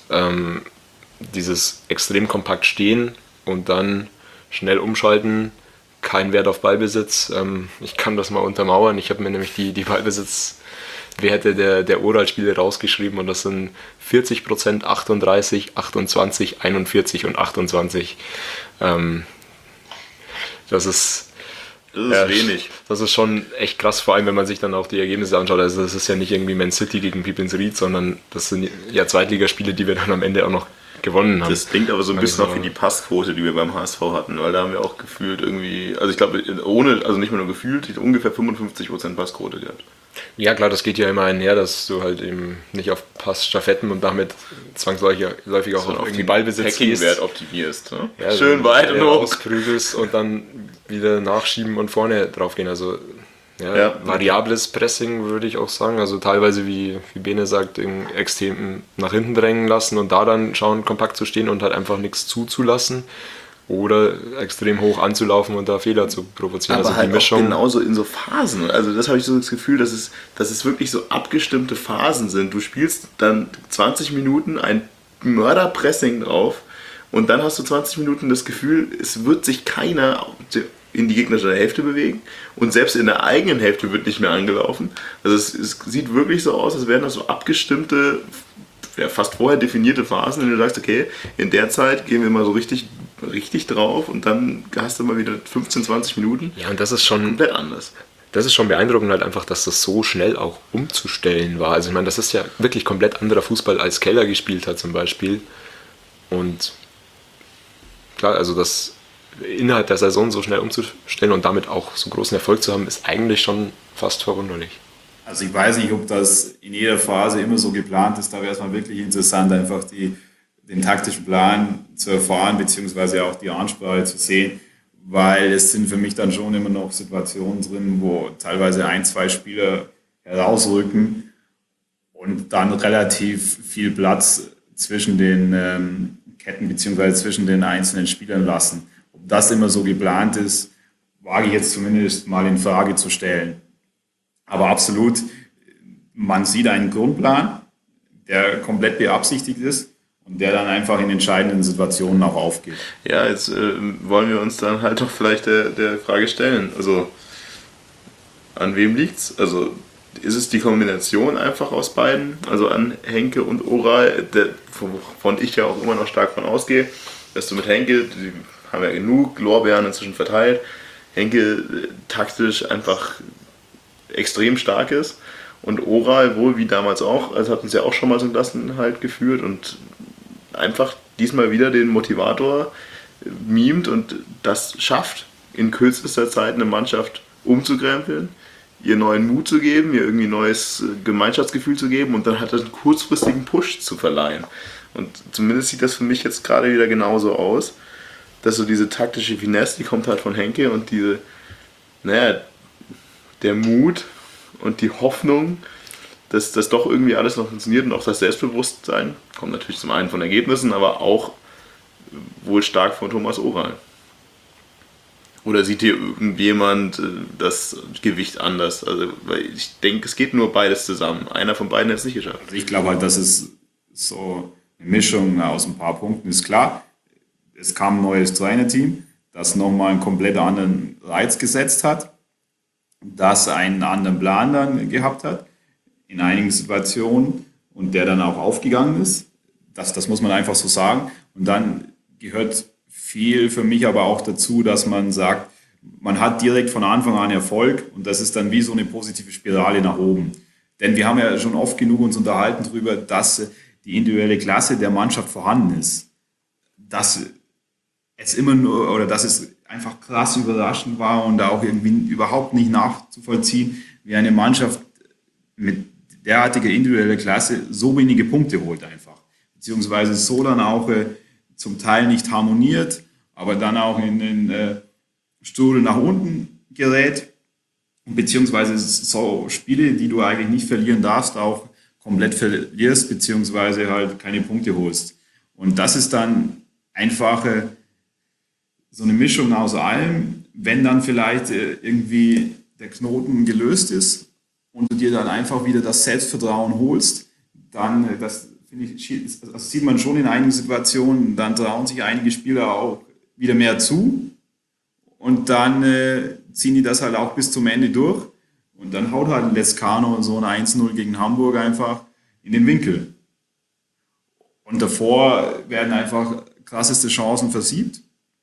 dieses extrem kompakt stehen und dann schnell umschalten, kein Wert auf Ballbesitz. Ich kann das mal untermauern, ich habe mir nämlich die Ballbesitzwerte der Oral-Spiele rausgeschrieben und das sind 40%, 38, 28, 41 und 28. Das ist wenig. Das ist schon echt krass, vor allem wenn man sich dann auch die Ergebnisse anschaut. Also das ist ja nicht irgendwie Man City gegen Pipins Ried, sondern das sind ja Zweitligaspiele, die wir dann am Ende auch noch gewonnen haben. Das klingt aber so ein bisschen auch wie die Passquote, die wir beim HSV hatten, weil da haben wir auch gefühlt irgendwie, also ich glaube, also nicht mehr nur gefühlt, ungefähr 55% Passquote gehabt. Ja klar, das geht ja immer einher, dass du halt eben nicht auf Passstaffetten und damit zwangsläufig auch auf irgendwie Ballbesitz Packing-Wert optimierst. Ne? Ja, schön weit und hoch. Ausprügelst und dann wieder nachschieben und vorne drauf gehen. Also variables Pressing würde ich auch sagen. Also teilweise, wie Bene sagt, extrem nach hinten drängen lassen und da dann schauen, kompakt zu stehen und halt einfach nichts zuzulassen. Oder extrem hoch anzulaufen und da Fehler zu provozieren. Aber also halt die Mischung. auch genauso in so Phasen. Also das habe ich so das Gefühl, dass es wirklich so abgestimmte Phasen sind. Du spielst dann 20 Minuten ein Mörderpressing drauf und dann hast du 20 Minuten das Gefühl, es wird sich keiner in die gegnerische Hälfte bewegen und selbst in der eigenen Hälfte wird nicht mehr angelaufen. Also es sieht wirklich so aus, als wären das so abgestimmte, fast vorher definierte Phasen, wenn du sagst, okay, in der Zeit gehen wir mal so richtig drauf und dann hast du mal wieder 15, 20 Minuten. Ja, und das ist schon komplett anders. Das ist schon beeindruckend halt einfach, dass das so schnell auch umzustellen war. Also ich meine, das ist ja wirklich komplett anderer Fußball, als Keller gespielt hat zum Beispiel. Und klar, also das innerhalb der Saison so schnell umzustellen und damit auch so großen Erfolg zu haben, ist eigentlich schon fast verwunderlich. Also ich weiß nicht, ob das in jeder Phase immer so geplant ist. Da wäre es mal wirklich interessant, einfach den taktischen Plan zu erfahren, beziehungsweise auch die Ansprache zu sehen, weil es sind für mich dann schon immer noch Situationen drin, wo teilweise 1-2 Spieler herausrücken und dann relativ viel Platz zwischen den Ketten beziehungsweise zwischen den einzelnen Spielern lassen. Ob das immer so geplant ist, wage ich jetzt zumindest mal in Frage zu stellen. Aber absolut, man sieht einen Grundplan, der komplett beabsichtigt ist und der dann einfach in entscheidenden Situationen auch aufgeht. Ja, jetzt wollen wir uns dann halt doch vielleicht der Frage stellen. Also, an wem liegt's? Also, ist es die Kombination einfach aus beiden? Also an Henke und Oral, wovon ich ja auch immer noch stark von ausgehe, dass du mit Henke, die haben ja genug Lorbeeren inzwischen verteilt, Henke taktisch einfach extrem stark ist und Oral wohl wie damals auch, also hat uns ja auch schon mal zum Klassenerhalt geführt und einfach diesmal wieder den Motivator mimt und das schafft, in kürzester Zeit eine Mannschaft umzukrempeln, ihr neuen Mut zu geben, ihr irgendwie neues Gemeinschaftsgefühl zu geben und dann hat er einen kurzfristigen Push zu verleihen. Und zumindest sieht das für mich jetzt gerade wieder genauso aus, dass so diese taktische Finesse, die kommt halt von Henke und diese, der Mut und die Hoffnung, dass das doch irgendwie alles noch funktioniert und auch das Selbstbewusstsein, kommt natürlich zum einen von Ergebnissen, aber auch wohl stark von Thomas Oral. Oder sieht hier irgendjemand das Gewicht anders? Also, weil ich denke, es geht nur beides zusammen. Einer von beiden hat es nicht geschafft. Also ich glaube halt, dass es so eine Mischung aus ein paar Punkten ist. Klar, es kam ein neues Trainerteam, das nochmal einen komplett anderen Reiz gesetzt hat, das einen anderen Plan dann gehabt hat in einigen Situationen und der dann auch aufgegangen ist. Das muss man einfach so sagen. Und dann gehört viel für mich aber auch dazu, dass man sagt, man hat direkt von Anfang an Erfolg und das ist dann wie so eine positive Spirale nach oben. Denn wir haben ja schon oft genug uns unterhalten darüber, dass die individuelle Klasse der Mannschaft vorhanden ist. Dass es immer nur, oder dass es einfach krass überraschend war und auch irgendwie überhaupt nicht nachzuvollziehen, wie eine Mannschaft mit derartiger individueller Klasse so wenige Punkte holt einfach. Beziehungsweise so dann auch zum Teil nicht harmoniert, aber dann auch in den Strudel nach unten gerät, beziehungsweise so Spiele, die du eigentlich nicht verlieren darfst, auch komplett verlierst, beziehungsweise halt keine Punkte holst. Und das ist dann einfach so eine Mischung aus allem, wenn dann vielleicht irgendwie der Knoten gelöst ist und du dir dann einfach wieder das Selbstvertrauen holst, dann, das sieht man schon in einigen Situationen, dann trauen sich einige Spieler auch wieder mehr zu und dann ziehen die das halt auch bis zum Ende durch und dann haut halt Lezcano so ein 1-0 gegen Hamburg einfach in den Winkel. Und davor werden einfach krasseste Chancen versiebt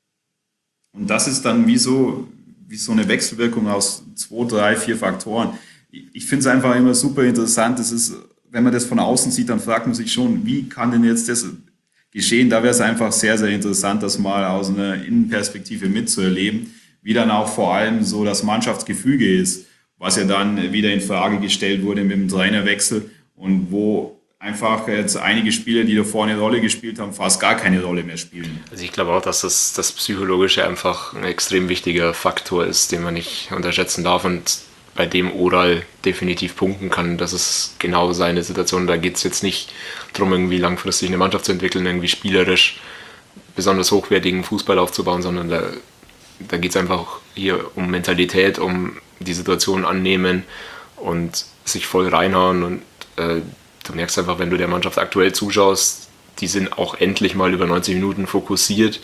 und das ist dann wie so eine Wechselwirkung aus 2, 3, 4 Faktoren. Ich finde es einfach immer super interessant, das ist, wenn man das von außen sieht, dann fragt man sich schon, wie kann denn jetzt das geschehen? Da wäre es einfach sehr, sehr interessant, das mal aus einer Innenperspektive mitzuerleben, wie dann auch vor allem so das Mannschaftsgefüge ist, was ja dann wieder in Frage gestellt wurde mit dem Trainerwechsel und wo einfach jetzt einige Spieler, die da vorne eine Rolle gespielt haben, fast gar keine Rolle mehr spielen. Also ich glaube auch, dass das Psychologische einfach ein extrem wichtiger Faktor ist, den man nicht unterschätzen darf und bei dem Oral definitiv punkten kann. Das ist genau seine Situation. Da geht es jetzt nicht darum, irgendwie langfristig eine Mannschaft zu entwickeln, irgendwie spielerisch besonders hochwertigen Fußball aufzubauen, sondern da geht es einfach hier um Mentalität, um die Situation annehmen und sich voll reinhauen. Und du merkst einfach, wenn du der Mannschaft aktuell zuschaust, die sind auch endlich mal über 90 Minuten fokussiert.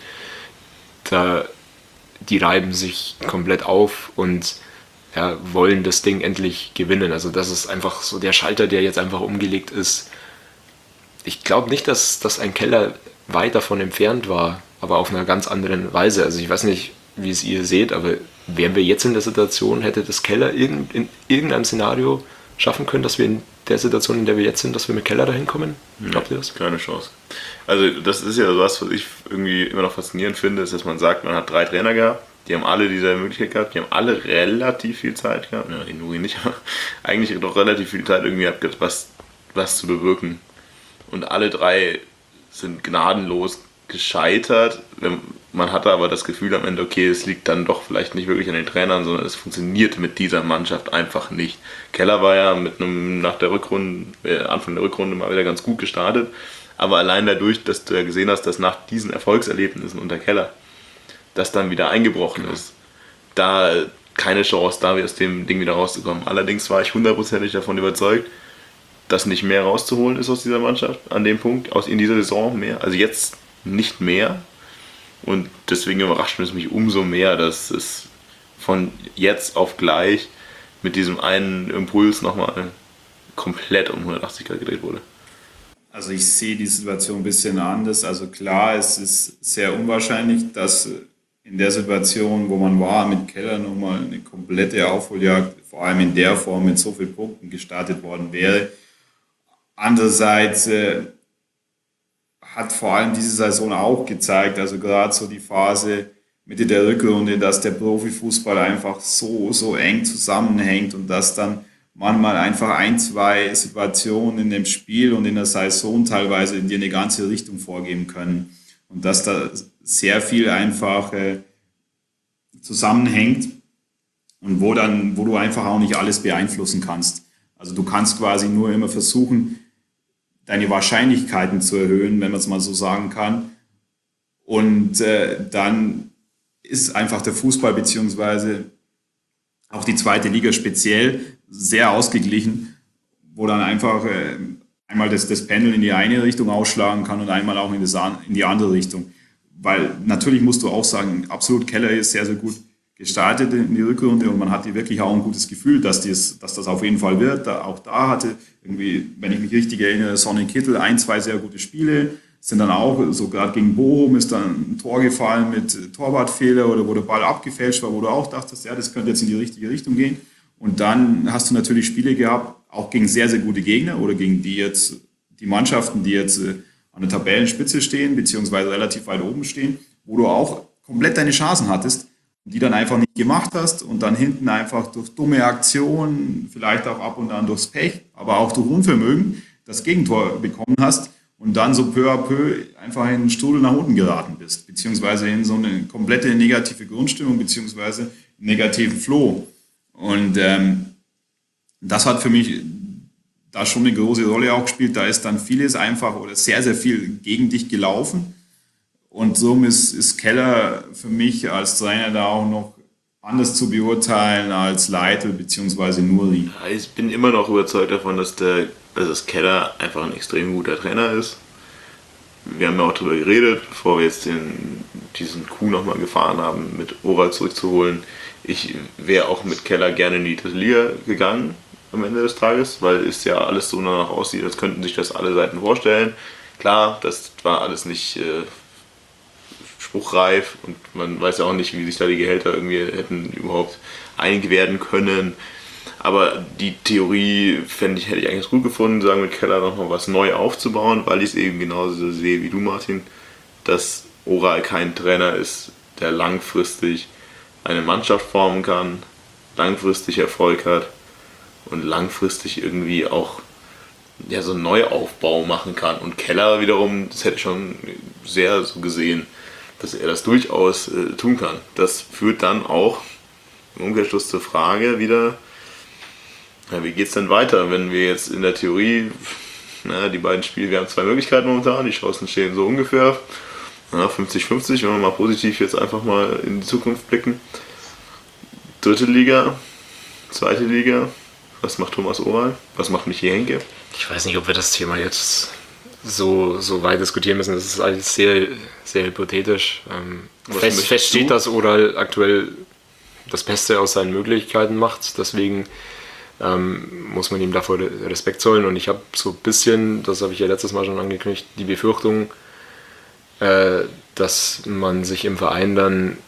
Die reiben sich komplett auf und wollen das Ding endlich gewinnen. Also das ist einfach so der Schalter, der jetzt einfach umgelegt ist. Ich glaube nicht, dass ein Keller weit davon entfernt war, aber auf einer ganz anderen Weise. Also ich weiß nicht, wie es ihr seht, aber wären wir jetzt in der Situation, hätte das Keller in irgendeinem Szenario schaffen können, dass wir in der Situation, in der wir jetzt sind, dass wir mit Keller dahin kommen? Glaubt ihr das? Keine Chance. Also das ist ja was ich irgendwie immer noch faszinierend finde, ist, dass man sagt, man hat 3 Trainer gehabt, die haben alle diese Möglichkeit gehabt, die haben alle relativ viel Zeit gehabt, ja, Inuri nicht, aber eigentlich doch relativ viel Zeit irgendwie gehabt, was zu bewirken. Und alle 3 sind gnadenlos gescheitert. Man hatte aber das Gefühl am Ende, okay, es liegt dann doch vielleicht nicht wirklich an den Trainern, sondern es funktioniert mit dieser Mannschaft einfach nicht. Keller war ja Anfang der Rückrunde mal wieder ganz gut gestartet, aber allein dadurch, dass du ja gesehen hast, dass nach diesen Erfolgserlebnissen unter Keller das dann wieder eingebrochen ist, da keine Chance, da aus dem Ding wieder rauszukommen. Allerdings war ich 100%ig davon überzeugt, dass nicht mehr rauszuholen ist aus dieser Mannschaft an dem Punkt, in dieser Saison mehr. Also jetzt nicht mehr. Und deswegen überrascht es mich umso mehr, dass es von jetzt auf gleich mit diesem einen Impuls nochmal komplett um 180 Grad gedreht wurde. Also ich sehe die Situation ein bisschen anders. Also klar, es ist sehr unwahrscheinlich, dass in der Situation, wo man war, mit Keller nochmal eine komplette Aufholjagd, vor allem in der Form mit so vielen Punkten gestartet worden wäre. Andererseits hat vor allem diese Saison auch gezeigt, also gerade so die Phase Mitte der Rückrunde, dass der Profifußball einfach so eng zusammenhängt und dass dann manchmal einfach ein, zwei Situationen in dem Spiel und in der Saison teilweise dir eine ganze Richtung vorgeben können. Und dass da sehr viel einfach zusammenhängt und wo du einfach auch nicht alles beeinflussen kannst. Also du kannst quasi nur immer versuchen, deine Wahrscheinlichkeiten zu erhöhen, wenn man es mal so sagen kann. Und dann ist einfach der Fußball beziehungsweise auch die zweite Liga speziell sehr ausgeglichen, wo dann einfach einmal das Pendel in die eine Richtung ausschlagen kann und einmal auch in die andere Richtung. Weil natürlich musst du auch sagen, absolut Keller ist sehr, sehr gut gestartet in die Rückrunde und man hatte wirklich auch ein gutes Gefühl, dass das auf jeden Fall wird. Auch da hatte irgendwie, wenn ich mich richtig erinnere, Sonny Kittel 1, 2 sehr gute Spiele. Sind dann auch, so gerade gegen Bochum ist dann ein Tor gefallen mit Torwartfehler oder wo der Ball abgefälscht war, wo du auch dachtest, ja, das könnte jetzt in die richtige Richtung gehen. Und dann hast du natürlich Spiele gehabt, auch gegen sehr, sehr gute Gegner oder gegen die Mannschaften, die jetzt an der Tabellenspitze stehen, beziehungsweise relativ weit oben stehen, wo du auch komplett deine Chancen hattest, die dann einfach nicht gemacht hast und dann hinten einfach durch dumme Aktionen, vielleicht auch ab und an durchs Pech, aber auch durch Unvermögen das Gegentor bekommen hast und dann so peu à peu einfach in den Strudel nach unten geraten bist, beziehungsweise in so eine komplette negative Grundstimmung, beziehungsweise einen negativen Flow. Und das hat für mich da schon eine große Rolle auch gespielt. Da ist dann vieles einfach oder sehr, sehr viel gegen dich gelaufen. Und somit ist Keller für mich als Trainer da auch noch anders zu beurteilen als Leitl bzw. Nuri. Ja, ich bin immer noch überzeugt davon, dass das Keller einfach ein extrem guter Trainer ist. Wir haben ja auch darüber geredet, bevor wir jetzt diesen Coup nochmal gefahren haben, mit Oral zurückzuholen. Ich wäre auch mit Keller gerne in die dritte Liga gegangen am Ende des Tages, weil es ja alles so danach aussieht, als könnten sich das alle Seiten vorstellen. Klar, das war alles nicht spruchreif und man weiß ja auch nicht, wie sich da die Gehälter irgendwie hätten überhaupt einig werden können. Aber die Theorie hätte ich eigentlich ganz gut gefunden, sagen mit Keller nochmal was neu aufzubauen, weil ich es eben genauso sehe wie du, Martin, dass Oral kein Trainer ist, der langfristig eine Mannschaft formen kann, langfristig Erfolg hat und langfristig irgendwie auch ja, so einen Neuaufbau machen kann. Und Keller wiederum, das hätte ich schon sehr so gesehen, dass er das durchaus tun kann. Das führt dann auch im Umkehrschluss zur Frage wieder, ja, wie geht es denn weiter, wenn wir jetzt in der Theorie, die beiden Spiele, wir haben zwei Möglichkeiten momentan, die Chancen stehen so ungefähr 50-50, wenn wir mal positiv jetzt einfach mal in die Zukunft blicken. Dritte Liga, zweite Liga, was macht Thomas Oral, was macht Michi Henke? Ich weiß nicht, ob wir das Thema jetzt so weit diskutieren müssen, das ist alles sehr, sehr hypothetisch. Fest steht, dass Oral aktuell das Beste aus seinen Möglichkeiten macht, deswegen muss man ihm davor Respekt zollen und ich habe so ein bisschen, das habe ich ja letztes Mal schon angekündigt, die Befürchtung, dass man sich im Verein dann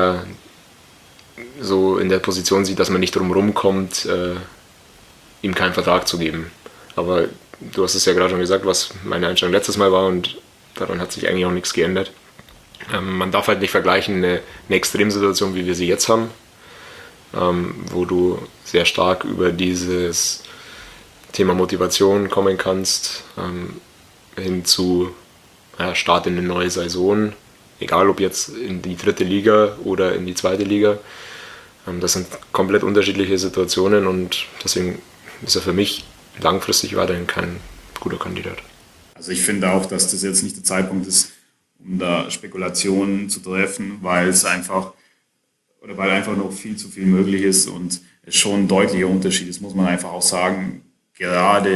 so in der Position sieht, dass man nicht drum rumkommt, ihm keinen Vertrag zu geben. Aber du hast es ja gerade schon gesagt, was meine Einstellung letztes Mal war und daran hat sich eigentlich auch nichts geändert. Man darf halt nicht vergleichen eine Extremsituation, wie wir sie jetzt haben, wo du sehr stark über dieses Thema Motivation kommen kannst, hin zu Start in eine neue Saison, egal ob jetzt in die dritte Liga oder in die zweite Liga. Das sind komplett unterschiedliche Situationen und deswegen ist er für mich langfristig weiterhin kein guter Kandidat. Also ich finde auch, dass das jetzt nicht der Zeitpunkt ist, um da Spekulationen zu treffen, weil einfach noch viel zu viel möglich ist und es schon ein deutlicher Unterschied ist, muss man einfach auch sagen, gerade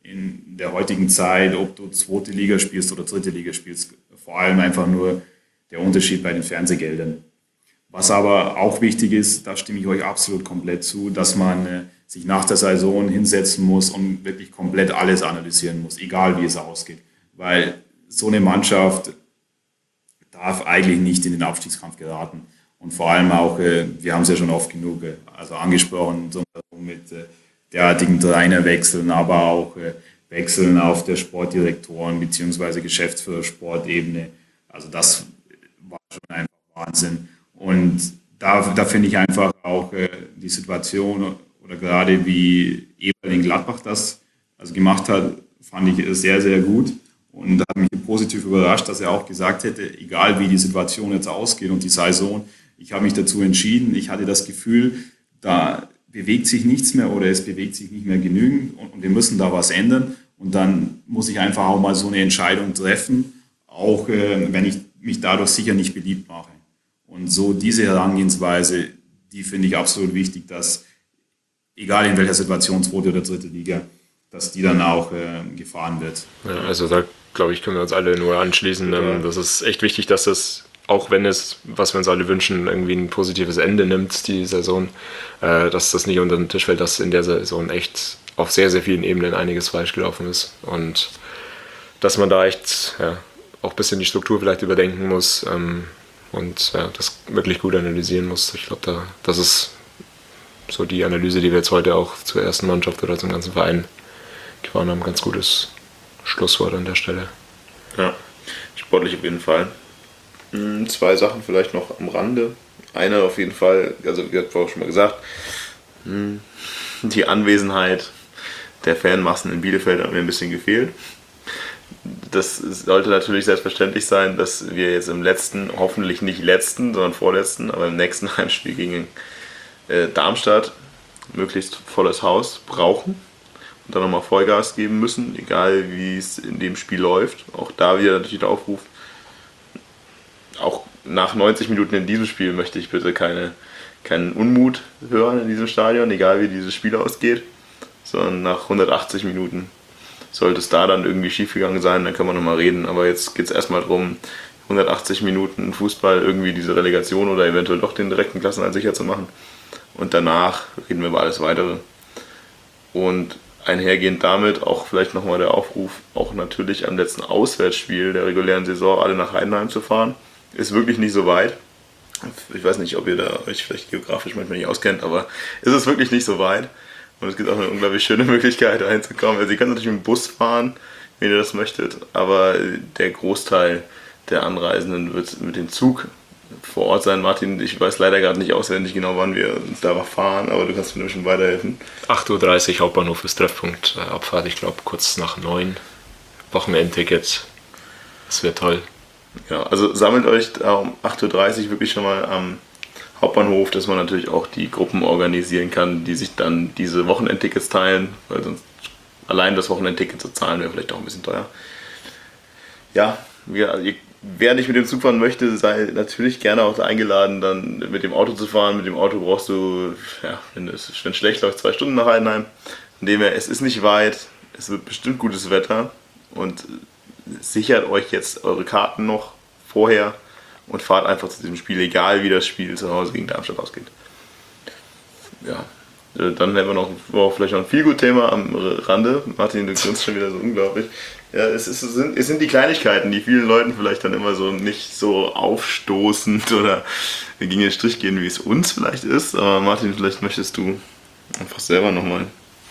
in der heutigen Zeit, ob du zweite Liga spielst oder dritte Liga spielst, vor allem einfach nur der Unterschied bei den Fernsehgeldern. Was aber auch wichtig ist, da stimme ich euch absolut komplett zu, dass man sich nach der Saison hinsetzen muss und wirklich komplett alles analysieren muss, egal wie es ausgeht. Weil so eine Mannschaft darf eigentlich nicht in den Abstiegskampf geraten. Und vor allem auch, wir haben es ja schon oft genug angesprochen, so mit derartigen Trainerwechseln, aber auch Wechseln auf der Sportdirektoren- bzw. Geschäftsführer-Sportebene. Also das war schon einfach Wahnsinn. Und da finde ich einfach auch die Situation oder gerade wie Eberl in Gladbach das gemacht hat, fand ich sehr, sehr gut. Und hat mich positiv überrascht, dass er auch gesagt hätte, egal wie die Situation jetzt ausgeht und die Saison, ich habe mich dazu entschieden, ich hatte das Gefühl, da bewegt sich nichts mehr oder es bewegt sich nicht mehr genügend und wir müssen da was ändern. Und dann muss ich einfach auch mal so eine Entscheidung treffen, auch wenn ich mich dadurch sicher nicht beliebt mache. Und so diese Herangehensweise, die finde ich absolut wichtig, dass, egal in welcher Situation, zweite oder dritte Liga, dass die dann auch gefahren wird. Ja, also da, glaube ich, können wir uns alle nur anschließen. Ja. Das ist echt wichtig, dass das, auch wenn es, was wir uns alle wünschen, irgendwie ein positives Ende nimmt, die Saison, dass das nicht unter den Tisch fällt, dass in der Saison echt auf sehr, sehr vielen Ebenen einiges falsch gelaufen ist. Und dass man da echt auch ein bisschen die Struktur vielleicht überdenken muss und das wirklich gut analysieren muss. Ich glaube, das ist so die Analyse, die wir jetzt heute auch zur ersten Mannschaft oder zum ganzen Verein gefahren haben. Ganz gutes Schlusswort an der Stelle. Ja, sportlich auf jeden Fall. 2 Sachen vielleicht noch am Rande. Eine auf jeden Fall, also wie vorhin schon mal gesagt, die Anwesenheit der Fanmassen in Bielefeld hat mir ein bisschen gefehlt. Das sollte natürlich selbstverständlich sein, dass wir jetzt im letzten, hoffentlich nicht letzten, sondern vorletzten, aber im nächsten Heimspiel gegen Darmstadt möglichst volles Haus brauchen und dann nochmal Vollgas geben müssen, egal wie es in dem Spiel läuft. Auch da wieder natürlich der Aufruf, auch nach 90 Minuten in diesem Spiel möchte ich bitte keinen Unmut hören in diesem Stadion, egal wie dieses Spiel ausgeht, sondern nach 180 Minuten sollte es da dann irgendwie schiefgegangen sein, dann können wir nochmal reden. Aber jetzt geht es erstmal darum, 180 Minuten Fußball irgendwie diese Relegation oder eventuell doch den direkten Klassenerhalt sicher zu machen. Und danach reden wir über alles Weitere. Und einhergehend damit auch vielleicht nochmal der Aufruf, auch natürlich am letzten Auswärtsspiel der regulären Saison alle nach Heidenheim zu fahren. Ist wirklich nicht so weit. Ich weiß nicht, ob ihr da euch vielleicht geografisch manchmal nicht auskennt, aber es ist wirklich nicht so weit. Und es gibt auch eine unglaublich schöne Möglichkeit, da hinzukommen. Also ihr könnt natürlich mit dem Bus fahren, wenn ihr das möchtet, aber der Großteil der Anreisenden wird mit dem Zug vor Ort sein. Martin, ich weiß leider gerade nicht auswendig genau, wann wir da fahren, aber du kannst mir schon weiterhelfen. 8.30 Uhr Hauptbahnhof ist Treffpunkt, Abfahrt, ich glaube kurz nach 9. Wochenendticket, das wäre toll. Ja, also sammelt euch da um 8.30 Uhr wirklich schon mal am Hauptbahnhof, dass man natürlich auch die Gruppen organisieren kann, die sich dann diese Wochenendtickets teilen, weil sonst allein das Wochenendticket zu zahlen wäre vielleicht auch ein bisschen teuer. Ja, wer nicht mit dem Zug fahren möchte, sei natürlich gerne auch eingeladen, dann mit dem Auto zu fahren. Mit dem Auto brauchst du, wenn es schlecht läuft, 2 Stunden nach Heidenheim. Von dem her, es ist nicht weit, es wird bestimmt gutes Wetter und sichert euch jetzt eure Karten noch vorher und fahrt einfach zu diesem Spiel, egal wie das Spiel zu Hause gegen Darmstadt ausgeht. Ja, dann haben wir noch vielleicht noch ein Feelgood-Thema am Rande. Martin, du grinst schon wieder so unglaublich. Ja, es sind die Kleinigkeiten, die vielen Leuten vielleicht dann immer so nicht so aufstoßend oder gegen den Strich gehen, wie es uns vielleicht ist. Aber Martin, vielleicht möchtest du einfach selber nochmal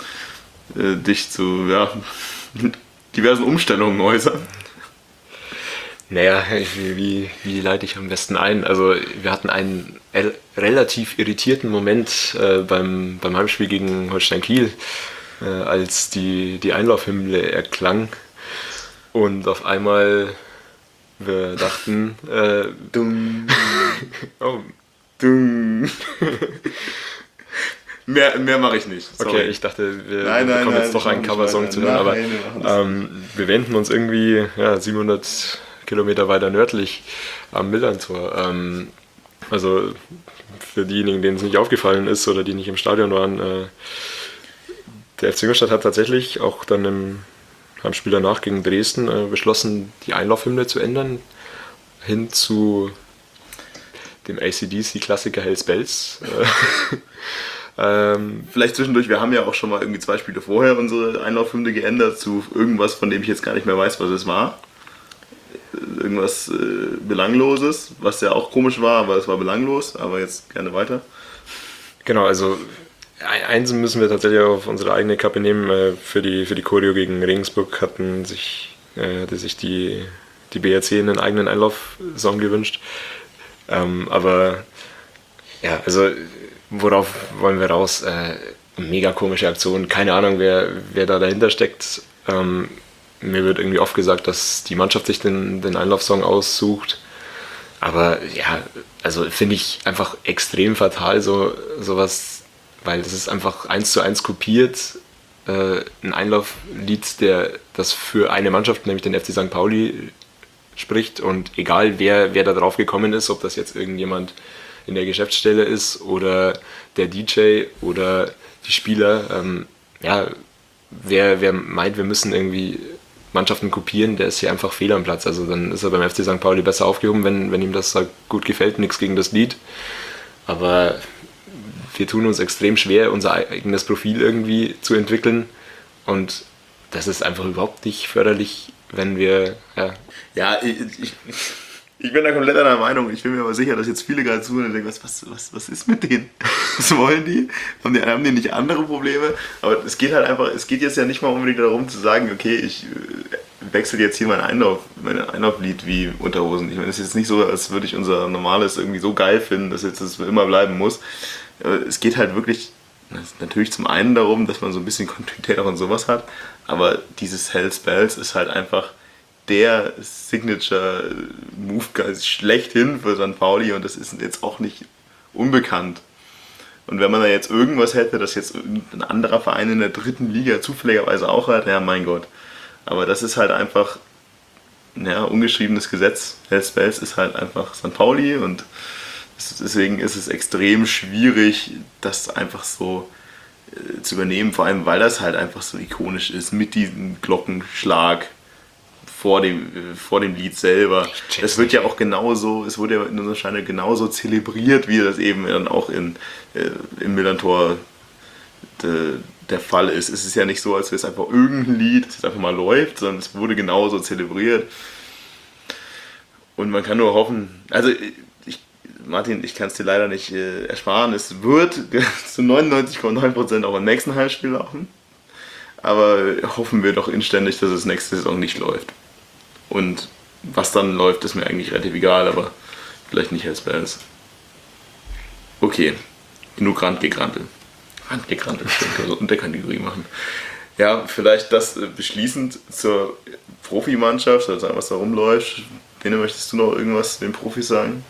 dich zu diversen Umstellungen äußern. Naja, wie leite ich am besten ein? Also wir hatten einen relativ irritierten Moment beim Heimspiel gegen Holstein Kiel, als die Einlaufhymne erklang und auf einmal wir dachten, Dumm. Oh. Dumm. Mehr mache ich nicht. Sorry. Okay, ich dachte, wir bekommen jetzt doch einen Coversong zu hören, aber wir wenden uns irgendwie 700 Kilometer weiter nördlich am Millerntor. Also für diejenigen, denen es nicht aufgefallen ist oder die nicht im Stadion waren, der FC Ingolstadt hat tatsächlich auch dann im Heimspiel danach gegen Dresden beschlossen, die Einlaufhymne zu ändern, hin zu dem AC/DC-Klassiker Hells Bells. Vielleicht zwischendurch, wir haben ja auch schon mal irgendwie 2 Spiele vorher unsere Einlaufhymne geändert zu irgendwas, von dem ich jetzt gar nicht mehr weiß, was es war. Irgendwas Belangloses, was ja auch komisch war, aber es war belanglos, aber jetzt gerne weiter. Genau, also eins müssen wir tatsächlich auf unsere eigene Kappe nehmen. Für die Choreo gegen Regensburg hatte sich die BRC einen eigenen Einlaufsong gewünscht. Aber ja, also worauf wollen wir raus? Mega komische Aktion, keine Ahnung, wer da dahinter steckt. Mir wird irgendwie oft gesagt, dass die Mannschaft sich den Einlaufsong aussucht. Aber ja, also finde ich einfach extrem fatal, sowas, weil das ist einfach 1:1 kopiert. Ein Einlauflied, das für eine Mannschaft, nämlich den FC St. Pauli, spricht. Und egal, wer da drauf gekommen ist, ob das jetzt irgendjemand in der Geschäftsstelle ist oder der DJ oder die Spieler, wer meint, wir müssen irgendwie Mannschaften kopieren, der ist hier einfach fehl am Platz. Also dann ist er beim FC St. Pauli besser aufgehoben, wenn ihm das gut gefällt, nichts gegen das Lied. Aber wir tun uns extrem schwer, unser eigenes Profil irgendwie zu entwickeln und das ist einfach überhaupt nicht förderlich, wenn wir... Ja, ich bin da komplett einer Meinung. Ich bin mir aber sicher, dass jetzt viele gerade zuhören und denken, was ist mit denen? Was wollen die? Haben die nicht andere Probleme? Aber es geht jetzt ja nicht mal unbedingt darum zu sagen, okay, ich wechsle jetzt hier mein Einlauflied wie Unterhosen. Ich meine, es ist jetzt nicht so, als würde ich unser normales irgendwie so geil finden, dass jetzt das immer bleiben muss. Es geht halt wirklich natürlich zum einen darum, dass man so ein bisschen Kontinuität und sowas hat, aber dieses Hells Bells ist halt einfach der Signature-Move schlechthin für St. Pauli und das ist jetzt auch nicht unbekannt. Und wenn man da jetzt irgendwas hätte, das jetzt ein anderer Verein in der 3. Liga zufälligerweise auch hat, ja mein Gott. Aber das ist halt einfach ungeschriebenes Gesetz. Hells Bells ist halt einfach St. Pauli und deswegen ist es extrem schwierig, das einfach so zu übernehmen, vor allem weil das halt einfach so ikonisch ist, mit diesem Glockenschlag vor dem Lied selber. Es wird ja auch genauso, es wurde ja in unserer Scheine genauso zelebriert, wie das eben dann auch im Millerntor der Fall ist. Es ist ja nicht so, als wäre es einfach irgendein Lied, das einfach mal läuft, sondern es wurde genauso zelebriert. Und man kann nur hoffen, also Martin, ich kann es dir leider nicht ersparen, es wird zu 99,9% auch im nächsten Heimspiel laufen. Aber hoffen wir doch inständig, dass es nächste Saison nicht läuft. Und was dann läuft, ist mir eigentlich relativ egal, aber vielleicht nicht Hells Bells. Okay, genug Randgekrantel. Randgekrantel, können wir so Unterkategorie machen. Ja, vielleicht das beschließend zur Profimannschaft, also was da rumläuft. Bene, möchtest du noch irgendwas den Profis sagen?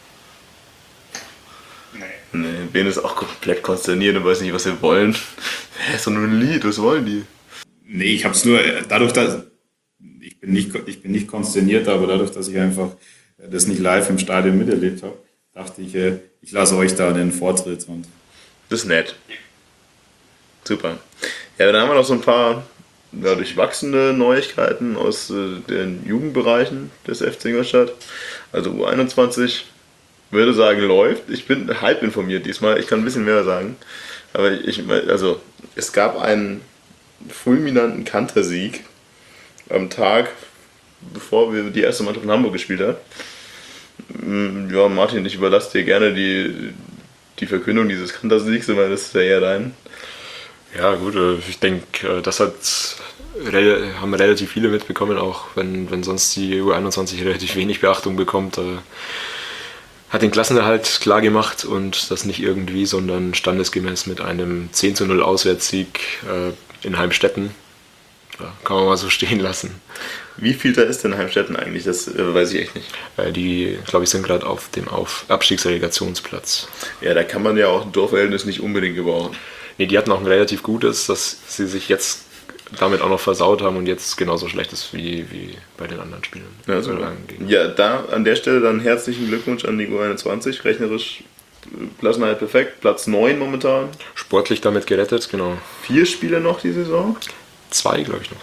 Nee, Bene ist auch komplett konsterniert und weiß nicht, was wir wollen. Ist doch nur ein Lied, was wollen die? Nee, ich hab's nur, dadurch, dass ich bin nicht konsterniert, aber dadurch, dass ich einfach das nicht live im Stadion miterlebt habe, dachte ich, ich lasse euch da den Vortritt. Und das ist nett. Super. Ja, dann haben wir noch so ein paar durchwachsene Neuigkeiten aus den Jugendbereichen des FC Ingolstadt. Also U21, würde sagen, läuft. Ich bin halb informiert diesmal, ich kann ein bisschen mehr sagen. Aber es gab einen fulminanten Kantersieg am Tag, bevor wir die erste Mannschaft in Hamburg gespielt haben. Ja, Martin, ich überlasse dir gerne die Verkündung dieses Kantersiegs, weil das ist ja eher dein. Ja gut, ich denke, das haben relativ viele mitbekommen, auch wenn sonst die U21 relativ wenig Beachtung bekommt. Hat den Klassenerhalt klar gemacht und das nicht irgendwie, sondern standesgemäß mit einem 10:0 Auswärtssieg in Heimstetten. Ja, kann man mal so stehen lassen. Wie viel da ist denn Heimstetten eigentlich? Das weiß ich echt nicht. Die, glaube ich, sind gerade auf dem Abstiegsrelegationsplatz. Ja, da kann man ja auch ein Dorfverhältnis nicht unbedingt gebrauchen. Nee, die hatten auch ein relativ gutes, dass sie sich jetzt damit auch noch versaut haben und jetzt genauso schlecht ist wie bei den anderen Spielen. Ja, da an der Stelle dann herzlichen Glückwunsch an die U21. Rechnerisch Klassenerhalt perfekt, Platz 9 momentan. Sportlich damit gerettet, genau. 4 Spiele noch die Saison. 2, glaube ich noch.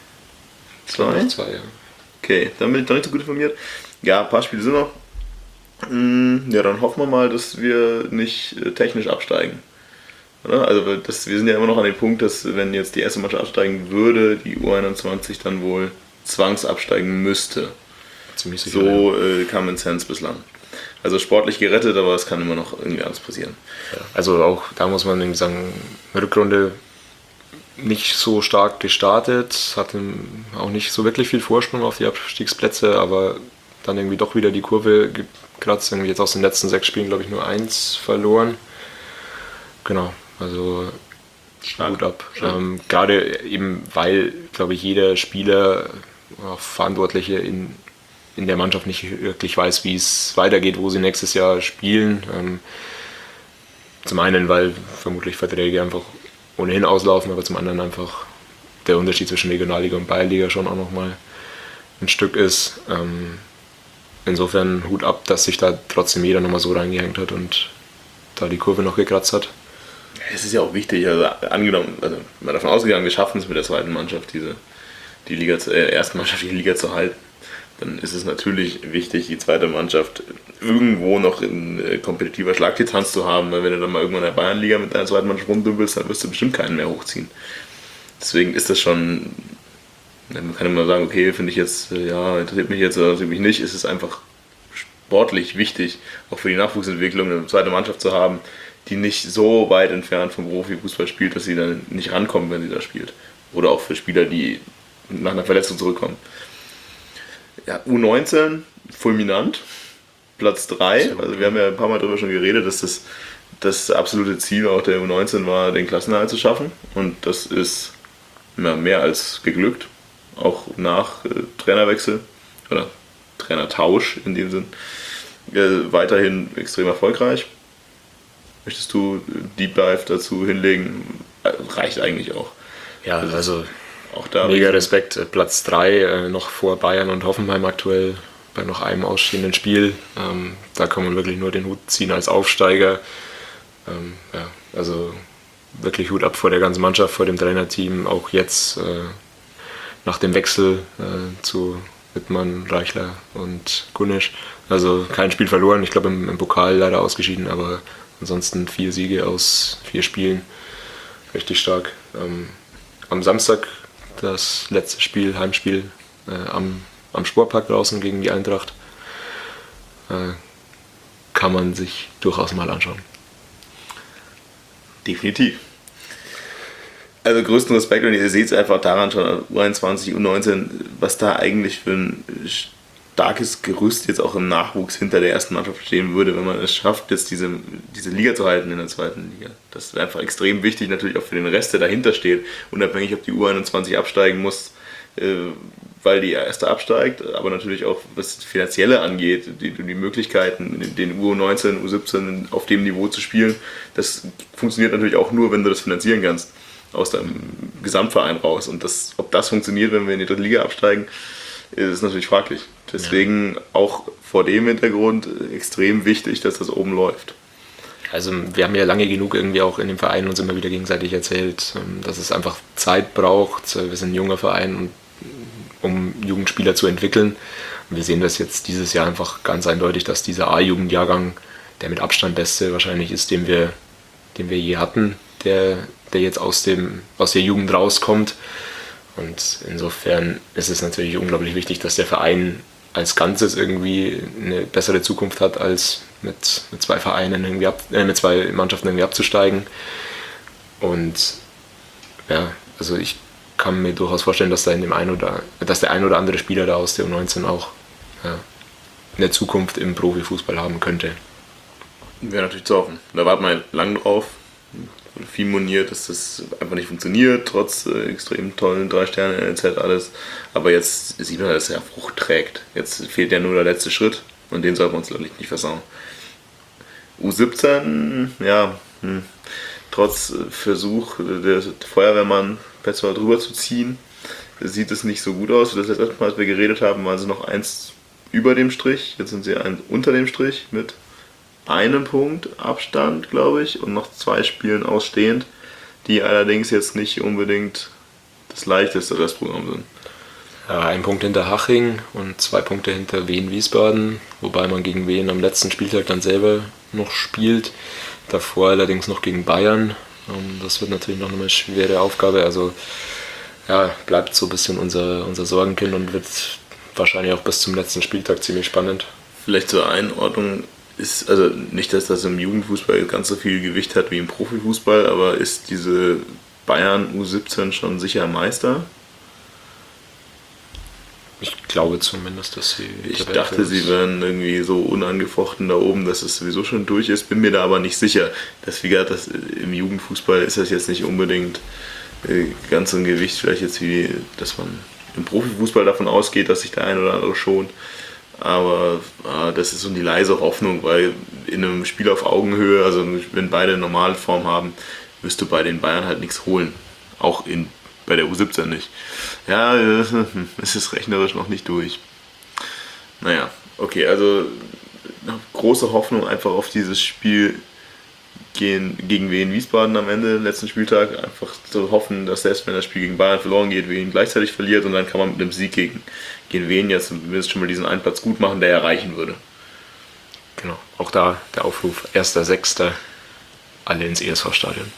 2? 2, ja. Okay, dann bin ich noch nicht so gut informiert. Ja, ein paar Spiele sind noch. Ja, dann hoffen wir mal, dass wir nicht technisch absteigen. Oder? Also wir sind ja immer noch an dem Punkt, dass wenn jetzt die erste Mannschaft absteigen würde, die U21 dann wohl zwangsabsteigen müsste. Ziemlich sicher. So kam ins Sens bislang. Also sportlich gerettet, aber es kann immer noch irgendwie alles passieren. Ja. Also auch da muss man irgendwie sagen, Rückrunde nicht so stark gestartet, hatte auch nicht so wirklich viel Vorsprung auf die Abstiegsplätze, aber dann irgendwie doch wieder die Kurve gekratzt. Irgendwie jetzt aus den letzten 6 Spielen, glaube ich, nur 1 verloren. Genau, also Hut ab. Gerade eben, weil, glaube ich, jeder Spieler, auch Verantwortliche in der Mannschaft nicht wirklich weiß, wie es weitergeht, wo sie nächstes Jahr spielen. Zum einen, weil vermutlich Verträge einfach ohnehin auslaufen, aber zum anderen einfach der Unterschied zwischen Regionalliga und Bayernliga schon auch nochmal ein Stück ist. Insofern Hut ab, dass sich da trotzdem jeder nochmal so reingehängt hat und da die Kurve noch gekratzt hat. Es ist ja auch wichtig, also angenommen, also mal davon ausgegangen, wir schaffen es mit der zweiten Mannschaft, die erste Mannschaft die Liga zu halten, dann ist es natürlich wichtig, die zweite Mannschaft irgendwo noch in kompetitiver Schlagdistanz zu haben, weil wenn du dann mal irgendwann in der Bayernliga mit deiner zweiten Mannschaft rumdümpelst, dann wirst du bestimmt keinen mehr hochziehen. Deswegen ist das schon, man kann immer sagen, okay, finde ich jetzt, ja, interessiert mich jetzt oder interessiert mich nicht, ist es einfach sportlich wichtig, auch für die Nachwuchsentwicklung eine zweite Mannschaft zu haben, die nicht so weit entfernt vom Profifußball spielt, dass sie dann nicht rankommen, wenn sie da spielt. Oder auch für Spieler, die nach einer Verletzung zurückkommen. Ja, U19, fulminant, Platz 3. Also wir haben ja ein paar Mal darüber schon geredet, dass das absolute Ziel auch der U19 war, den Klassenerhalt zu schaffen. Und das ist mehr als geglückt. Auch nach Trainerwechsel oder Trainertausch in dem Sinn. Weiterhin extrem erfolgreich. Möchtest du Deep Dive dazu hinlegen? Reicht eigentlich auch. Ja, also auch da mega Respekt. Platz 3 noch vor Bayern und Hoffenheim aktuell bei noch einem ausstehenden Spiel. Da kann man wirklich nur den Hut ziehen als Aufsteiger. Ja, also wirklich Hut ab vor der ganzen Mannschaft, vor dem Trainerteam. Auch jetzt nach dem Wechsel zu Wittmann, Reichler und Gunesch. Also kein Spiel verloren. Ich glaube im Pokal leider ausgeschieden, aber ansonsten 4 Siege aus 4 Spielen. Richtig stark. Am Samstag das letzte Spiel, Heimspiel, am Sportpark draußen gegen die Eintracht. Kann man sich durchaus mal anschauen. Definitiv. Also größten Respekt, und ihr seht es einfach daran schon, U21, U19, was da eigentlich für ein starkes Gerüst jetzt auch im Nachwuchs hinter der ersten Mannschaft stehen würde, wenn man es schafft, jetzt diese Liga zu halten in der zweiten Liga. Das ist einfach extrem wichtig, natürlich auch für den Rest, der dahinter steht, unabhängig, ob die U21 absteigen muss, weil die erste absteigt, aber natürlich auch, was das Finanzielle angeht, die Möglichkeiten, den U19, U17 auf dem Niveau zu spielen, das funktioniert natürlich auch nur, wenn du das finanzieren kannst, aus deinem Gesamtverein raus. Und ob das funktioniert, wenn wir in die dritte Liga absteigen, ist natürlich fraglich. Deswegen auch vor dem Hintergrund extrem wichtig, dass das oben läuft. Also wir haben ja lange genug irgendwie auch in dem Verein uns immer wieder gegenseitig erzählt, dass es einfach Zeit braucht. Wir sind ein junger Verein, um Jugendspieler zu entwickeln. Und wir sehen das jetzt dieses Jahr einfach ganz eindeutig, dass dieser A-Jugendjahrgang der mit Abstand beste wahrscheinlich ist, den wir je hatten, der jetzt aus der Jugend rauskommt. Und insofern ist es natürlich unglaublich wichtig, dass der Verein als Ganzes irgendwie eine bessere Zukunft hat, als mit 2 Vereinen irgendwie mit 2 Mannschaften irgendwie abzusteigen. Und ja, also ich kann mir durchaus vorstellen, dass der ein oder andere Spieler da aus der U19 auch eine Zukunft im Profifußball haben könnte. Wäre natürlich zu hoffen. Da warten wir lang drauf. Viel moniert, dass das einfach nicht funktioniert, trotz extrem tollen 3 Sterne NLZ alles. Aber jetzt sieht man, dass er Frucht trägt. Jetzt fehlt ja nur der letzte Schritt und den sollten wir uns natürlich nicht versauen. U17, ja, trotz Versuch der Feuerwehrmann Petzold drüber zu ziehen, sieht es nicht so gut aus. Das letzte Mal, als wir geredet haben, waren sie noch 1 über dem Strich. Jetzt sind sie 1 unter dem Strich mit einem Punkt Abstand, glaube ich, und noch 2 Spielen ausstehend, die allerdings jetzt nicht unbedingt das leichteste Restprogramm sind. Ja, 1 Punkt hinter Haching und 2 Punkte hinter Wien-Wiesbaden, wobei man gegen Wien am letzten Spieltag dann selber noch spielt. Davor allerdings noch gegen Bayern. Das wird natürlich noch eine schwere Aufgabe. Also ja, bleibt so ein bisschen unser Sorgenkind und wird wahrscheinlich auch bis zum letzten Spieltag ziemlich spannend. Vielleicht zur Einordnung ist, also nicht, dass das im Jugendfußball ganz so viel Gewicht hat wie im Profifußball, aber ist diese Bayern U17 schon sicher Meister? Ich glaube zumindest, dass sie... Ich dachte, sie wären irgendwie so unangefochten da oben, dass es sowieso schon durch ist, bin mir da aber nicht sicher. Dass, wie gesagt, im Jugendfußball ist das jetzt nicht unbedingt ganz so ein Gewicht, vielleicht jetzt wie, dass man im Profifußball davon ausgeht, dass sich der ein oder andere schont. Aber das ist so die leise Hoffnung, weil in einem Spiel auf Augenhöhe, also wenn beide normale Form haben, wirst du bei den Bayern halt nichts holen. Auch bei der U17 nicht. Ja, es ist rechnerisch noch nicht durch. Naja, okay, also große Hoffnung einfach auf dieses Spiel gegen Wien Wiesbaden am Ende, letzten Spieltag. Einfach zu hoffen, dass selbst wenn das Spiel gegen Bayern verloren geht, Wien gleichzeitig verliert und dann kann man mit einem Sieg gegen Wien jetzt zumindest schon mal diesen einen Platz gut machen, der erreichen würde. Genau, auch da der Aufruf, 1.6. alle ins ESV-Stadion.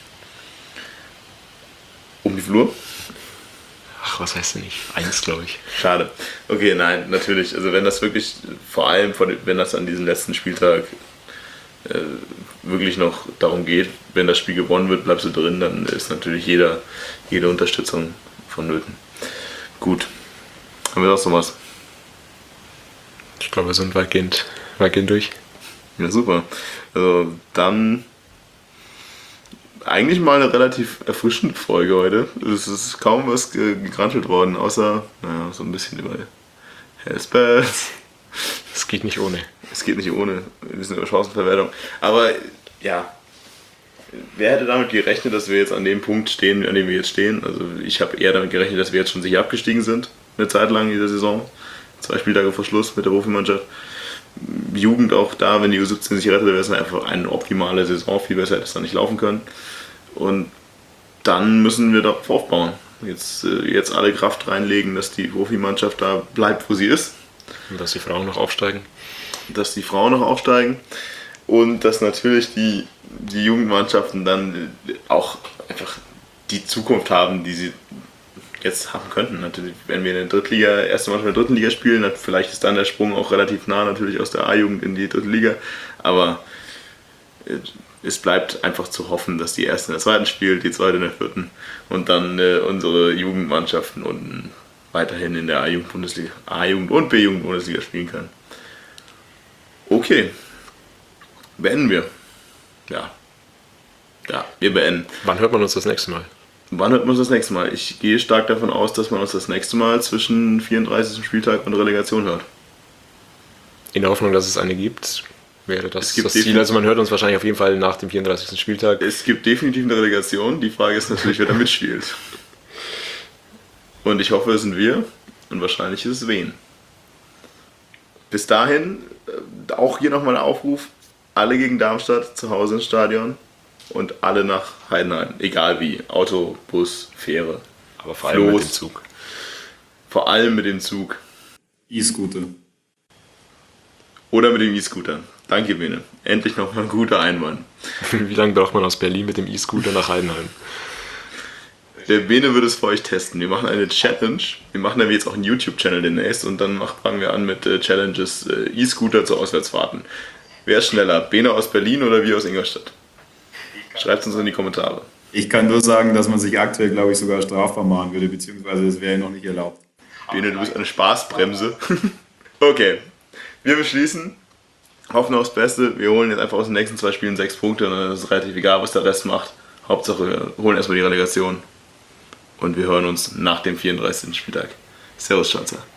Um die Flur? Ach, was heißt denn nicht? 1, glaube ich. Schade. Okay, nein, natürlich. Also wenn das wirklich, vor allem wenn das an diesem letzten Spieltag wirklich noch darum geht, wenn das Spiel gewonnen wird, bleibst du drin, dann ist natürlich jede Unterstützung vonnöten. Gut. Haben wir noch so was? Ich glaube, wir sind weitgehend durch. Ja, super. Also dann eigentlich mal eine relativ erfrischende Folge heute. Es ist kaum was gegrantelt worden, außer so ein bisschen über Hellspells. Es geht nicht ohne. Es geht nicht ohne. Ein bisschen über Chancenverwertung. Aber ja, wer hätte damit gerechnet, dass wir jetzt an dem Punkt stehen, an dem wir jetzt stehen? Also ich habe eher damit gerechnet, dass wir jetzt schon sicher abgestiegen sind, eine Zeit lang in dieser Saison. 2 Spieltage vor Schluss mit der Profimannschaft. Jugend auch da, wenn die U17 sich rettet, wäre es einfach eine optimale Saison. Viel besser hätte es dann nicht laufen können. Und dann müssen wir darauf aufbauen. Jetzt alle Kraft reinlegen, dass die Profimannschaft da bleibt, wo sie ist. Und dass die Frauen noch aufsteigen. Und dass natürlich die Jugendmannschaften dann auch einfach die Zukunft haben, die sie jetzt haben könnten. Natürlich, wenn wir in der erste Mannschaft in der 3. Liga spielen, dann vielleicht ist dann der Sprung auch relativ nah natürlich aus der A-Jugend in die 3. Liga. Aber es bleibt einfach zu hoffen, dass die erste in der 2. spielt, die 2. in der 4. und dann unsere Jugendmannschaften unten weiterhin in der A-Jugend-Bundesliga, A-Jugend und B-Jugend-Bundesliga spielen können. Okay. Beenden wir. Ja, wir beenden. Wann hört man uns das nächste Mal? Ich gehe stark davon aus, dass man uns das nächste Mal zwischen 34. Spieltag und Relegation hört. In der Hoffnung, dass es eine gibt, wäre das Ziel. Also man hört uns wahrscheinlich auf jeden Fall nach dem 34. Spieltag. Es gibt definitiv eine Relegation. Die Frage ist natürlich, wer da mitspielt. Und ich hoffe, es sind wir. Und wahrscheinlich ist es Wien. Bis dahin, auch hier nochmal ein Aufruf. Alle gegen Darmstadt, zu Hause ins Stadion. Und alle nach Heidenheim. Egal wie. Auto, Bus, Fähre. Aber vor allem mit dem Zug. Vor allem mit dem Zug. E-Scooter. Oder mit dem E-Scooter. Danke, Bene. Endlich nochmal ein guter Einwand. Wie lange braucht man aus Berlin mit dem E-Scooter nach Heidenheim? Der Bene wird es für euch testen. Wir machen eine Challenge. Wir machen dann jetzt auch einen YouTube-Channel demnächst. Und dann fangen wir an mit Challenges E-Scooter zu Auswärtsfahrten. Wer ist schneller? Bene aus Berlin oder wir aus Ingolstadt? Schreibt es uns in die Kommentare. Ich kann nur sagen, dass man sich aktuell, glaube ich, sogar strafbar machen würde, beziehungsweise es wäre noch nicht erlaubt. Bene, du bist eine Spaßbremse. Okay, wir beschließen. Hoffen aufs Beste. Wir holen jetzt einfach aus den nächsten 2 Spielen 6 Punkte und dann ist es relativ egal, was der Rest macht. Hauptsache, wir holen erstmal die Relegation. Und wir hören uns nach dem 34. Spieltag. Servus, Schanzer.